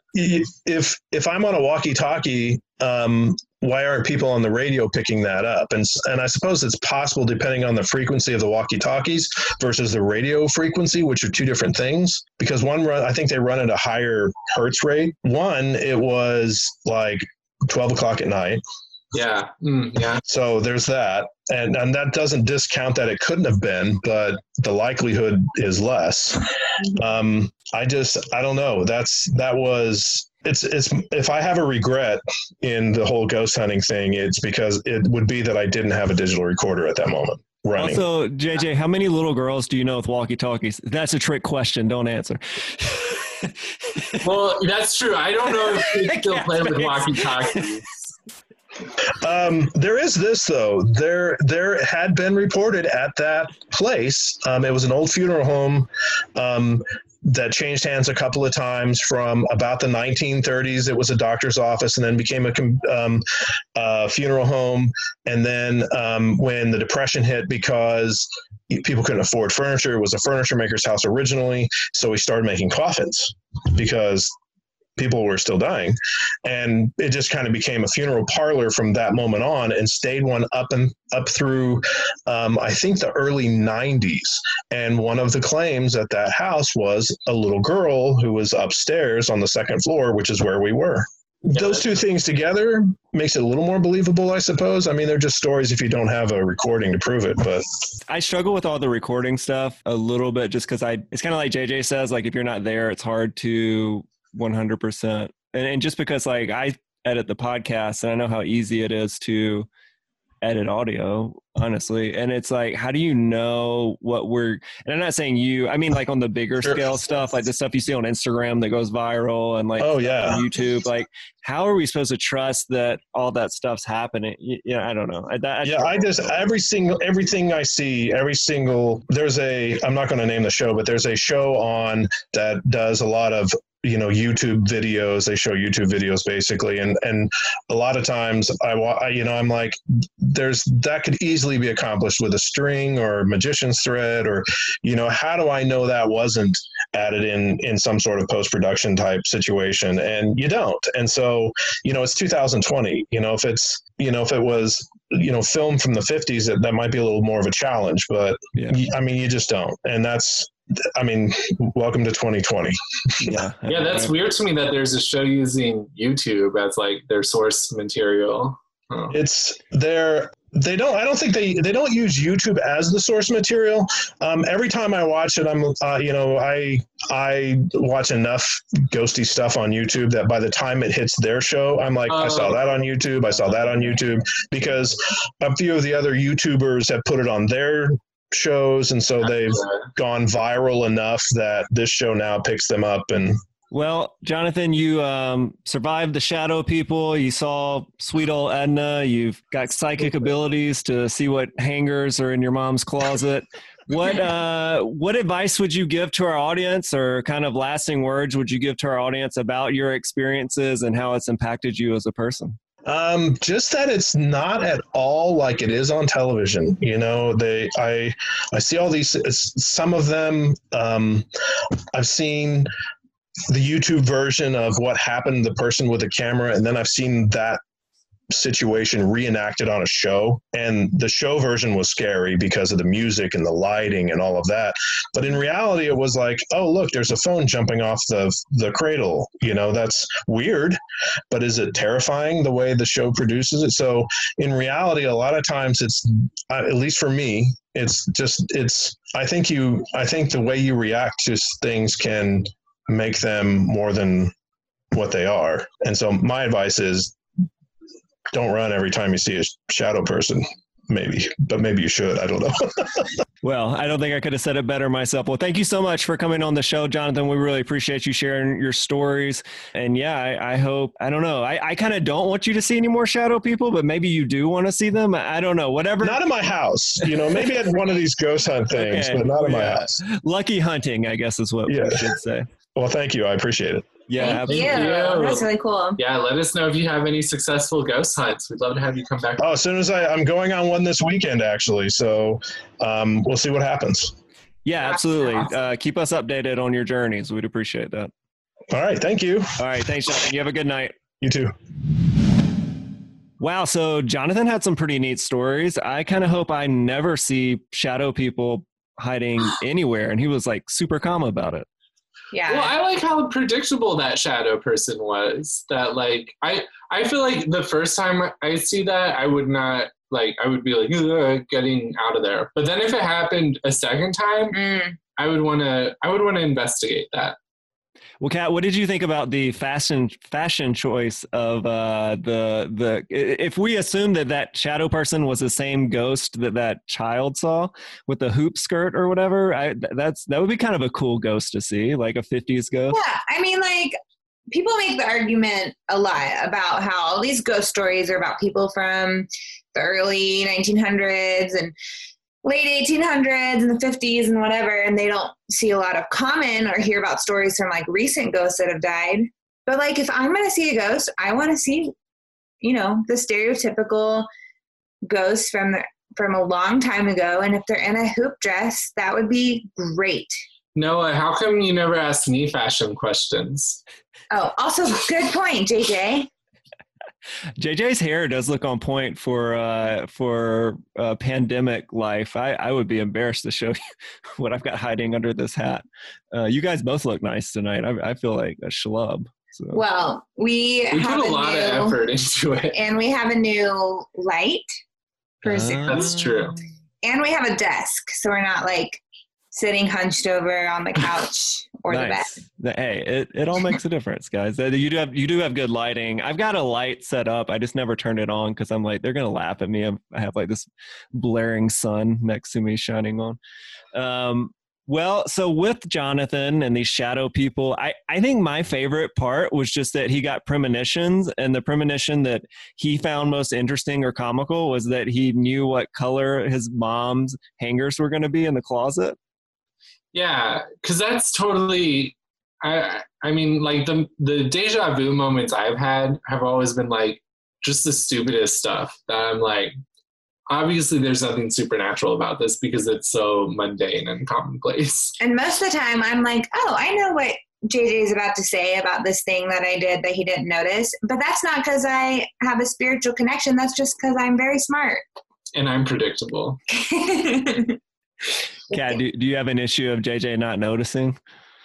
if if I'm on a walkie-talkie, um, why aren't people on the radio picking that up? And and I suppose it's possible depending on the frequency of the walkie-talkies versus the radio frequency, which are two different things. Because one run, I think they run at a higher hertz rate. One, it was like twelve o'clock at night.
Yeah. Mm, yeah.
So there's that. And and that doesn't discount that it couldn't have been, but the likelihood is less. Um, I just, I don't know. That's, that was, it's, it's, if I have a regret in the whole ghost hunting thing, it's because it would be that I didn't have a digital recorder at that moment running.
Also, J J, how many little girls do you know with walkie-talkies? That's a trick question. Don't answer.
Well, that's true. I don't know if they still play with walkie-talkies.
Um, there is this though. There, there had been reported at that place. Um, it was an old funeral home. Um, that changed hands a couple of times. From about the nineteen thirties, it was a doctor's office, and then became a um, uh, funeral home. And then um, when the Depression hit, because people couldn't afford furniture, it was a furniture maker's house originally, so we started making coffins because people were still dying. And it just kind of became a funeral parlor from that moment on, and stayed one up and up through, um, I think, the early nineties. And one of the claims at that house was a little girl who was upstairs on the second floor, which is where we were. Those two things together makes it a little more believable, I suppose. I mean, they're just stories if you don't have a recording to prove it. But
I struggle with all the recording stuff a little bit, just because I, it's kind of like J J says, like, if you're not there, it's hard to one hundred percent. And, and just because, like, I edit the podcast and I know how easy it is to edit audio, honestly. And it's like, how do you know what we're, and I'm not saying you, I mean, like, on the bigger
Sure.
scale stuff, like the stuff you see on Instagram that goes viral, and like,
oh yeah,
on YouTube, like, how are we supposed to trust that all that stuff's happening? Yeah, I don't know. I, that,
yeah. I just every single everything I see, every single there's a I'm not going to name the show, but there's a show on that does a lot of, you know, YouTube videos. They show YouTube videos basically. And, and a lot of times I, I, you know, I'm like, there's, that could easily be accomplished with a string or a magician's thread, or, you know, how do I know that wasn't added in, in some sort of post-production type situation? And you don't. And so, you know, it's two thousand twenty, you know, if it's, you know, if it was, you know, film from the fifties, that, that might be a little more of a challenge, but
yeah.
I mean, you just don't. And that's, I mean, welcome to twenty twenty.
Yeah.
Yeah, that's weird to me that there's a show using YouTube as like their source material. Oh.
It's their, they don't, I don't think they, they don't use YouTube as the source material. Um, every time I watch it, I'm, uh, you know, I, I watch enough ghosty stuff on YouTube that by the time it hits their show, I'm like, oh. I saw that on YouTube. I saw that on YouTube, because a few of the other YouTubers have put it on their shows, and so they've gone viral enough that this show now picks them up. And
well, Jonathan, you um, survived the shadow people. You saw sweet old Edna. You've got psychic abilities to see what hangers are in your mom's closet. What uh, what advice would you give to our audience, or kind of lasting words would you give to our audience about your experiences and how it's impacted you as a person?
Um, just that it's not at all like it is on television. You know, they, I, I see all these, some of them, um, I've seen the YouTube version of what happened to the person with the camera, and then I've seen that situation reenacted on a show, and the show version was scary because of the music and the lighting and all of that. But in reality, it was like, oh, look, there's a phone jumping off the the cradle. You know, that's weird, but is it terrifying the way the show produces it? So in reality, a lot of times it's, at least for me, it's just, it's, I think you, I think the way you react to things can make them more than what they are. And so my advice is, don't run every time you see a shadow person, maybe, but maybe you should. I don't know.
Well, I don't think I could have said it better myself. Well, thank you so much for coming on the show, Jonathan. We really appreciate you sharing your stories. And yeah, I, I hope, I don't know. I, I kind of don't want you to see any more shadow people, but maybe you do want to see them. I don't know, whatever.
Not in my house, you know, maybe at one of these ghost hunt things, okay, but not in my
yeah.
house.
Lucky hunting, I guess is what yeah. we should say.
Well, thank you. I appreciate it.
Yeah,
Thank you. That's really cool.
Yeah, let us know if you have any successful ghost hunts. We'd love to have you come back.
Oh, as soon as I, I'm going on one this weekend, actually. So um, we'll see what happens.
Yeah, absolutely. Uh, keep us updated on your journeys. We'd appreciate that.
All right. Thank you.
All right. Thanks, Jonathan. You have a good night.
You too.
Wow. So Jonathan had some pretty neat stories. I kind of hope I never see shadow people hiding anywhere. And he was like super calm about it.
Yeah.
Well, I like how predictable that shadow person was. That like, I, I feel like the first time I see that, I would not like, I would be like, getting out of there. But then if it happened a second time, mm. I would want to, I would want to investigate that.
Well, Kat, what did you think about the fashion fashion choice of uh, the the? If we assume that that shadow person was the same ghost that that child saw with the hoop skirt or whatever, I, that's that would be kind of a cool ghost to see, like a fifties ghost.
Yeah, I mean, like people make the argument a lot about how all these ghost stories are about people from the early nineteen hundreds and late eighteen hundreds and the fifties and whatever, and they don't see a lot of common or hear about stories from like recent ghosts that have died. But like, if I'm going to see a ghost, I want to see, you know, the stereotypical ghosts from the, from a long time ago. And if they're in a hoop dress, that would be great.
Noah, how come you never asked me fashion questions?
Oh, also good point, J J.
J J's hair does look on point for uh, for uh, pandemic life. I, I would be embarrassed to show you what I've got hiding under this hat. Uh, you guys both look nice tonight. I, I feel like a schlub. So.
Well, we,
we
have
put a,
a
lot
new,
of effort into it.
And we have a new light for Zoom.
That's true.
And we have a desk, so we're not like sitting hunched over on the couch or
nice.
the bed.
Hey, it, it all makes a difference, guys. You do have you do have good lighting. I've got a light set up. I just never turned it on because I'm like, they're gonna laugh at me. I'm, I have like this blaring sun next to me shining on. Um, well, so with Jonathan and these shadow people, I, I think my favorite part was just that he got premonitions, and the premonition that he found most interesting or comical was that he knew what color his mom's hangers were going to be in the closet.
Yeah, because that's totally, I I mean, like the the deja vu moments I've had have always been like just the stupidest stuff that I'm like, obviously there's nothing supernatural about this because it's so mundane and commonplace.
And most of the time I'm like, oh, I know what J J is about to say about this thing that I did that he didn't notice. But that's not because I have a spiritual connection. That's just because I'm very smart.
And I'm predictable.
Kat, do, do you have an issue of J J not noticing?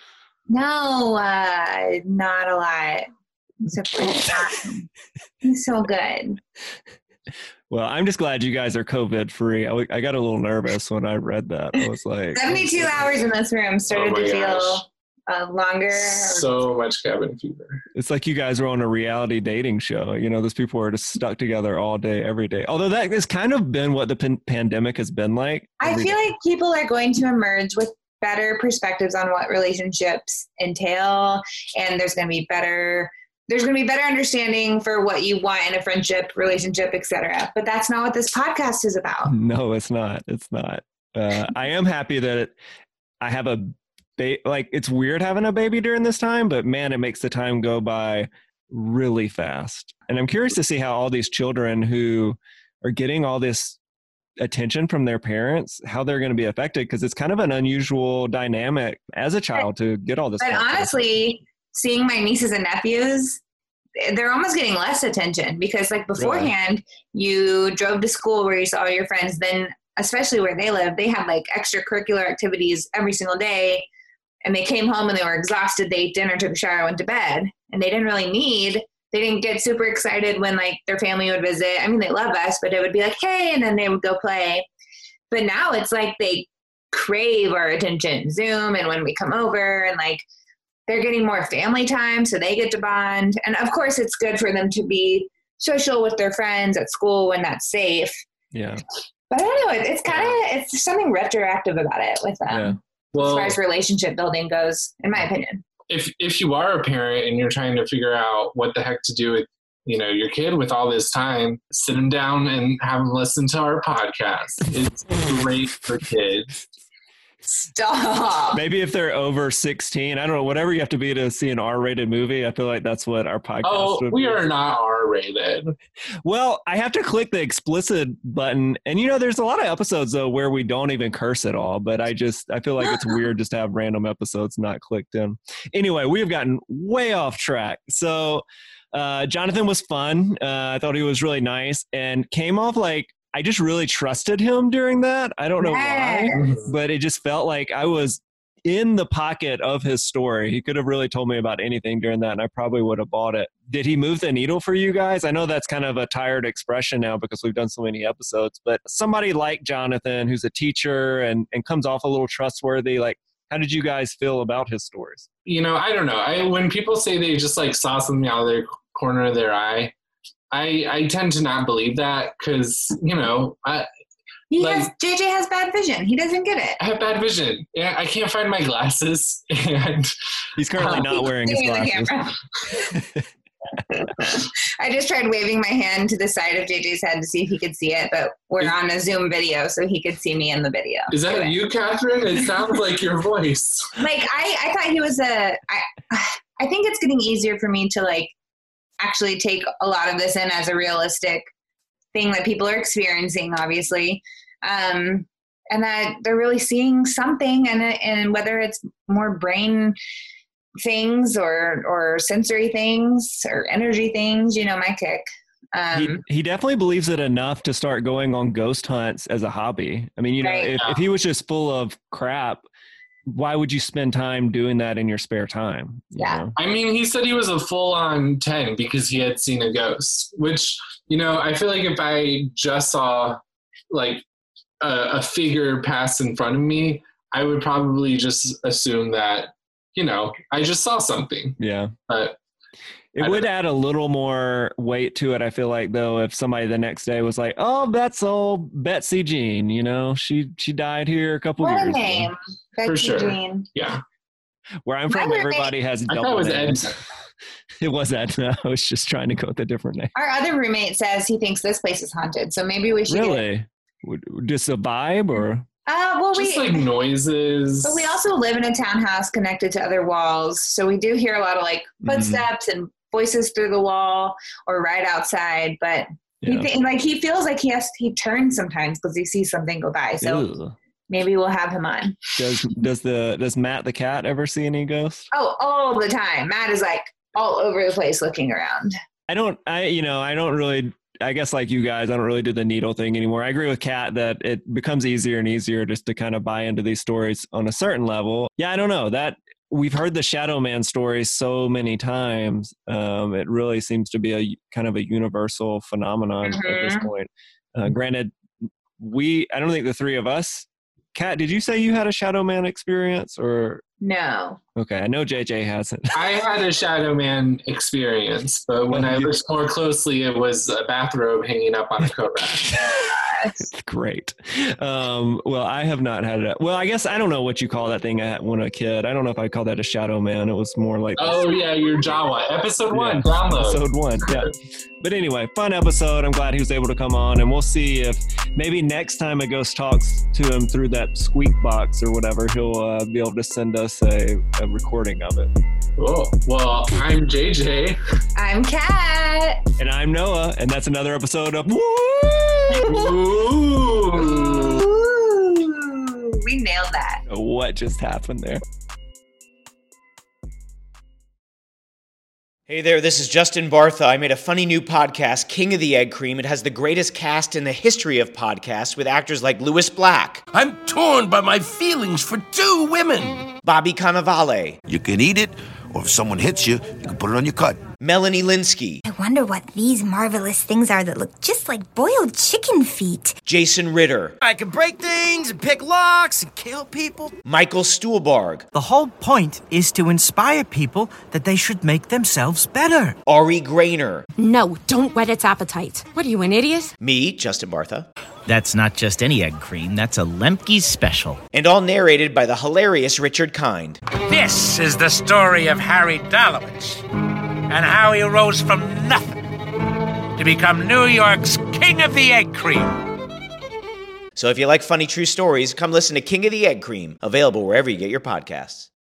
No, uh, not a lot. Except for he's not. He's so good.
Well, I'm just glad you guys are COVID free. I, I got a little nervous when I read that. I was like,
seventy-two hours in this room started
oh
to
gosh.
feel uh, longer.
So much cabin fever.
It's like you guys were on a reality dating show. You know, those people are just stuck together all day, every day. Although that has kind of been what the pan- pandemic has been like.
I feel
day.
like people are going to emerge with better perspectives on what relationships entail, and there's going to be better there's going to be better understanding for what you want in a friendship, relationship, et cetera. But that's not what this podcast is about.
No, it's not. It's not. Uh, I am happy that it, I have a ba- like it's weird having a baby during this time, but man, it makes the time go by really fast. And I'm curious to see how all these children who are getting all this attention from their parents, how they're going to be affected, because it's kind of an unusual dynamic as a child to get all this.
But honestly, seeing my nieces and nephews, they're almost getting less attention because like beforehand, really? You drove to school where you saw your friends. Then especially where they live, they had like extracurricular activities every single day. And they came home and they were exhausted. They ate dinner, took a shower, went to bed. And they didn't really need, they didn't get super excited when like their family would visit. I mean, they love us, but it would be like, hey, and then they would go play. But now it's like they crave our attention, Zoom, and when we come over and like, they're getting more family time, so they get to bond. And of course, it's good for them to be social with their friends at school when that's safe.
Yeah.
But I don't know. It's kind of, it's something retroactive about it with them.
Yeah.
Well,
as far as relationship building goes, in my opinion.
If if you are a parent and you're trying to figure out what the heck to do with, you know, your kid with all this time, sit them down and have them listen to our podcast. It's great for kids.
Stop.
Maybe if they're over sixteen, I don't know, whatever you have to be to see an R-rated movie. I feel like that's what our podcast
oh,
would
we
be.
are not R-rated.
Well, I have to click the explicit button. And, you know, there's a lot of episodes, though, where we don't even curse at all. But I just, I feel like it's weird just to have random episodes not clicked in. Anyway, we have gotten way off track. So uh, Jonathan was fun. Uh, I thought he was really nice and came off like, I just really trusted him during that. I don't know
yes.
why, but it just felt like I was in the pocket of his story. He could have really told me about anything during that, and I probably would have bought it. Did he move the needle for you guys? I know that's kind of a tired expression now because we've done so many episodes, but somebody like Jonathan, who's a teacher and, and comes off a little trustworthy, like, how did you guys feel about his stories?
You know, I don't know. I when people say they just like saw something out of their corner of their eye, I, I tend to not believe that because, you know, I,
he
like,
has, J J has bad vision. He doesn't get it.
I have bad vision. Yeah, I can't find my glasses. And
he's currently
um,
not wearing his glasses.
I just tried waving my hand to the side of J J's head to see if he could see it, but we're
Is,
on a Zoom video, so he could see me in the video.
Is that you, Catherine? It sounds like your voice.
Like, I, I thought he was a, I, I think it's getting easier for me to like actually take a lot of this in as a realistic thing that people are experiencing, obviously. Um, and that they're really seeing something, and, and whether it's more brain things or or sensory things or energy things, you know, my kick. Um,
he, he definitely believes it enough to start going on ghost hunts as a hobby. I mean, you know,
right.
if, if he was just full of crap, why would you spend time doing that in your spare time? You
yeah.
know?
I mean, he said he was a full-on ten because he had seen a ghost, which, you know, I feel like if I just saw like a, a figure pass in front of me, I would probably just assume that, you know, I just saw something.
Yeah.
But
it would add a little more weight to it, I feel like, though, if somebody the next day was like, oh, that's old Betsy Jean, you know, she she died here a couple
what
years
a name.
ago.
Betsy
For sure.
Jean.
Yeah.
Where I'm from,
My
everybody
roommate-
has
I thought it
double
was
names.
Ed.
It was Edna. I was just trying to go with a different name.
Our other roommate says he thinks this place is haunted, so maybe we should get-
Really? Would- Just a vibe or?
Uh, well,
Just
we,
like noises.
but we also live in a townhouse connected to other walls, so we do hear a lot of like
Mhm.
footsteps and voices through the wall or right outside. But he
Yeah.
th- like he feels like he has he turns sometimes because he sees something go by. So
Ew.
maybe we'll have him on.
Does does the does Matt the cat ever see any ghosts?
Oh, all the time. Matt is like all over the place looking around.
I don't. I you know I don't really. I guess like you guys, I don't really do the needle thing anymore. I agree with Kat that it becomes easier and easier just to kind of buy into these stories on a certain level. Yeah, I don't know that we've heard the Shadow Man story so many times. Um, it really seems to be a kind of a universal phenomenon
Mhm.
at this point. Uh, granted, we I don't think the three of us. Kat, did you say you had a Shadow Man experience or?
No.
Okay, I know J J hasn't.
I had a Shadow Man experience, but when I looked more closely, it was a bathrobe hanging up on a coat rack.
Great. Um, well, I have not had it. Well, I guess I don't know what you call that thing I had when I was a kid. I don't know if I call that a Shadow Man. It was more like
Oh yeah, your Jawa. Episode one,
Yeah.
download.
episode one. Yeah. But anyway, fun episode. I'm glad he was able to come on, and we'll see if maybe next time a ghost talks to him through that squeak box or whatever, he'll uh, be able to send us a, a recording of it.
Cool. Well, I'm J J.
I'm Kat.
And I'm Noah, and that's another episode of Woo!
Ooh.
Ooh, we nailed that.
What just happened there?
Hey there, this is Justin Bartha. I made a funny new podcast, King of the Egg Cream. It has the greatest cast in the history of podcasts with actors like Louis Black,
I'm torn by my feelings for two women.
Bobby Cannavale,
You can eat it, or if someone hits you, you can put it on your cut.
Melanie Linsky,
I wonder what these marvelous things are that look just like boiled chicken feet.
Jason Ritter,
I can break things and pick locks and kill people.
Michael Stuhlbarg,
The whole point is to inspire people that they should make themselves better.
Ari Grainer,
No, don't whet its appetite. What are you, an idiot?
me, Justin Bartha,
That's not just any egg cream, that's a Lemke's special.
and all narrated by the hilarious Richard Kind.
This is the story of Harry Dalowitz and how he rose from nothing to become New York's King of the Egg Cream.
So if you like funny true stories, come listen to King of the Egg Cream, available wherever you get your podcasts.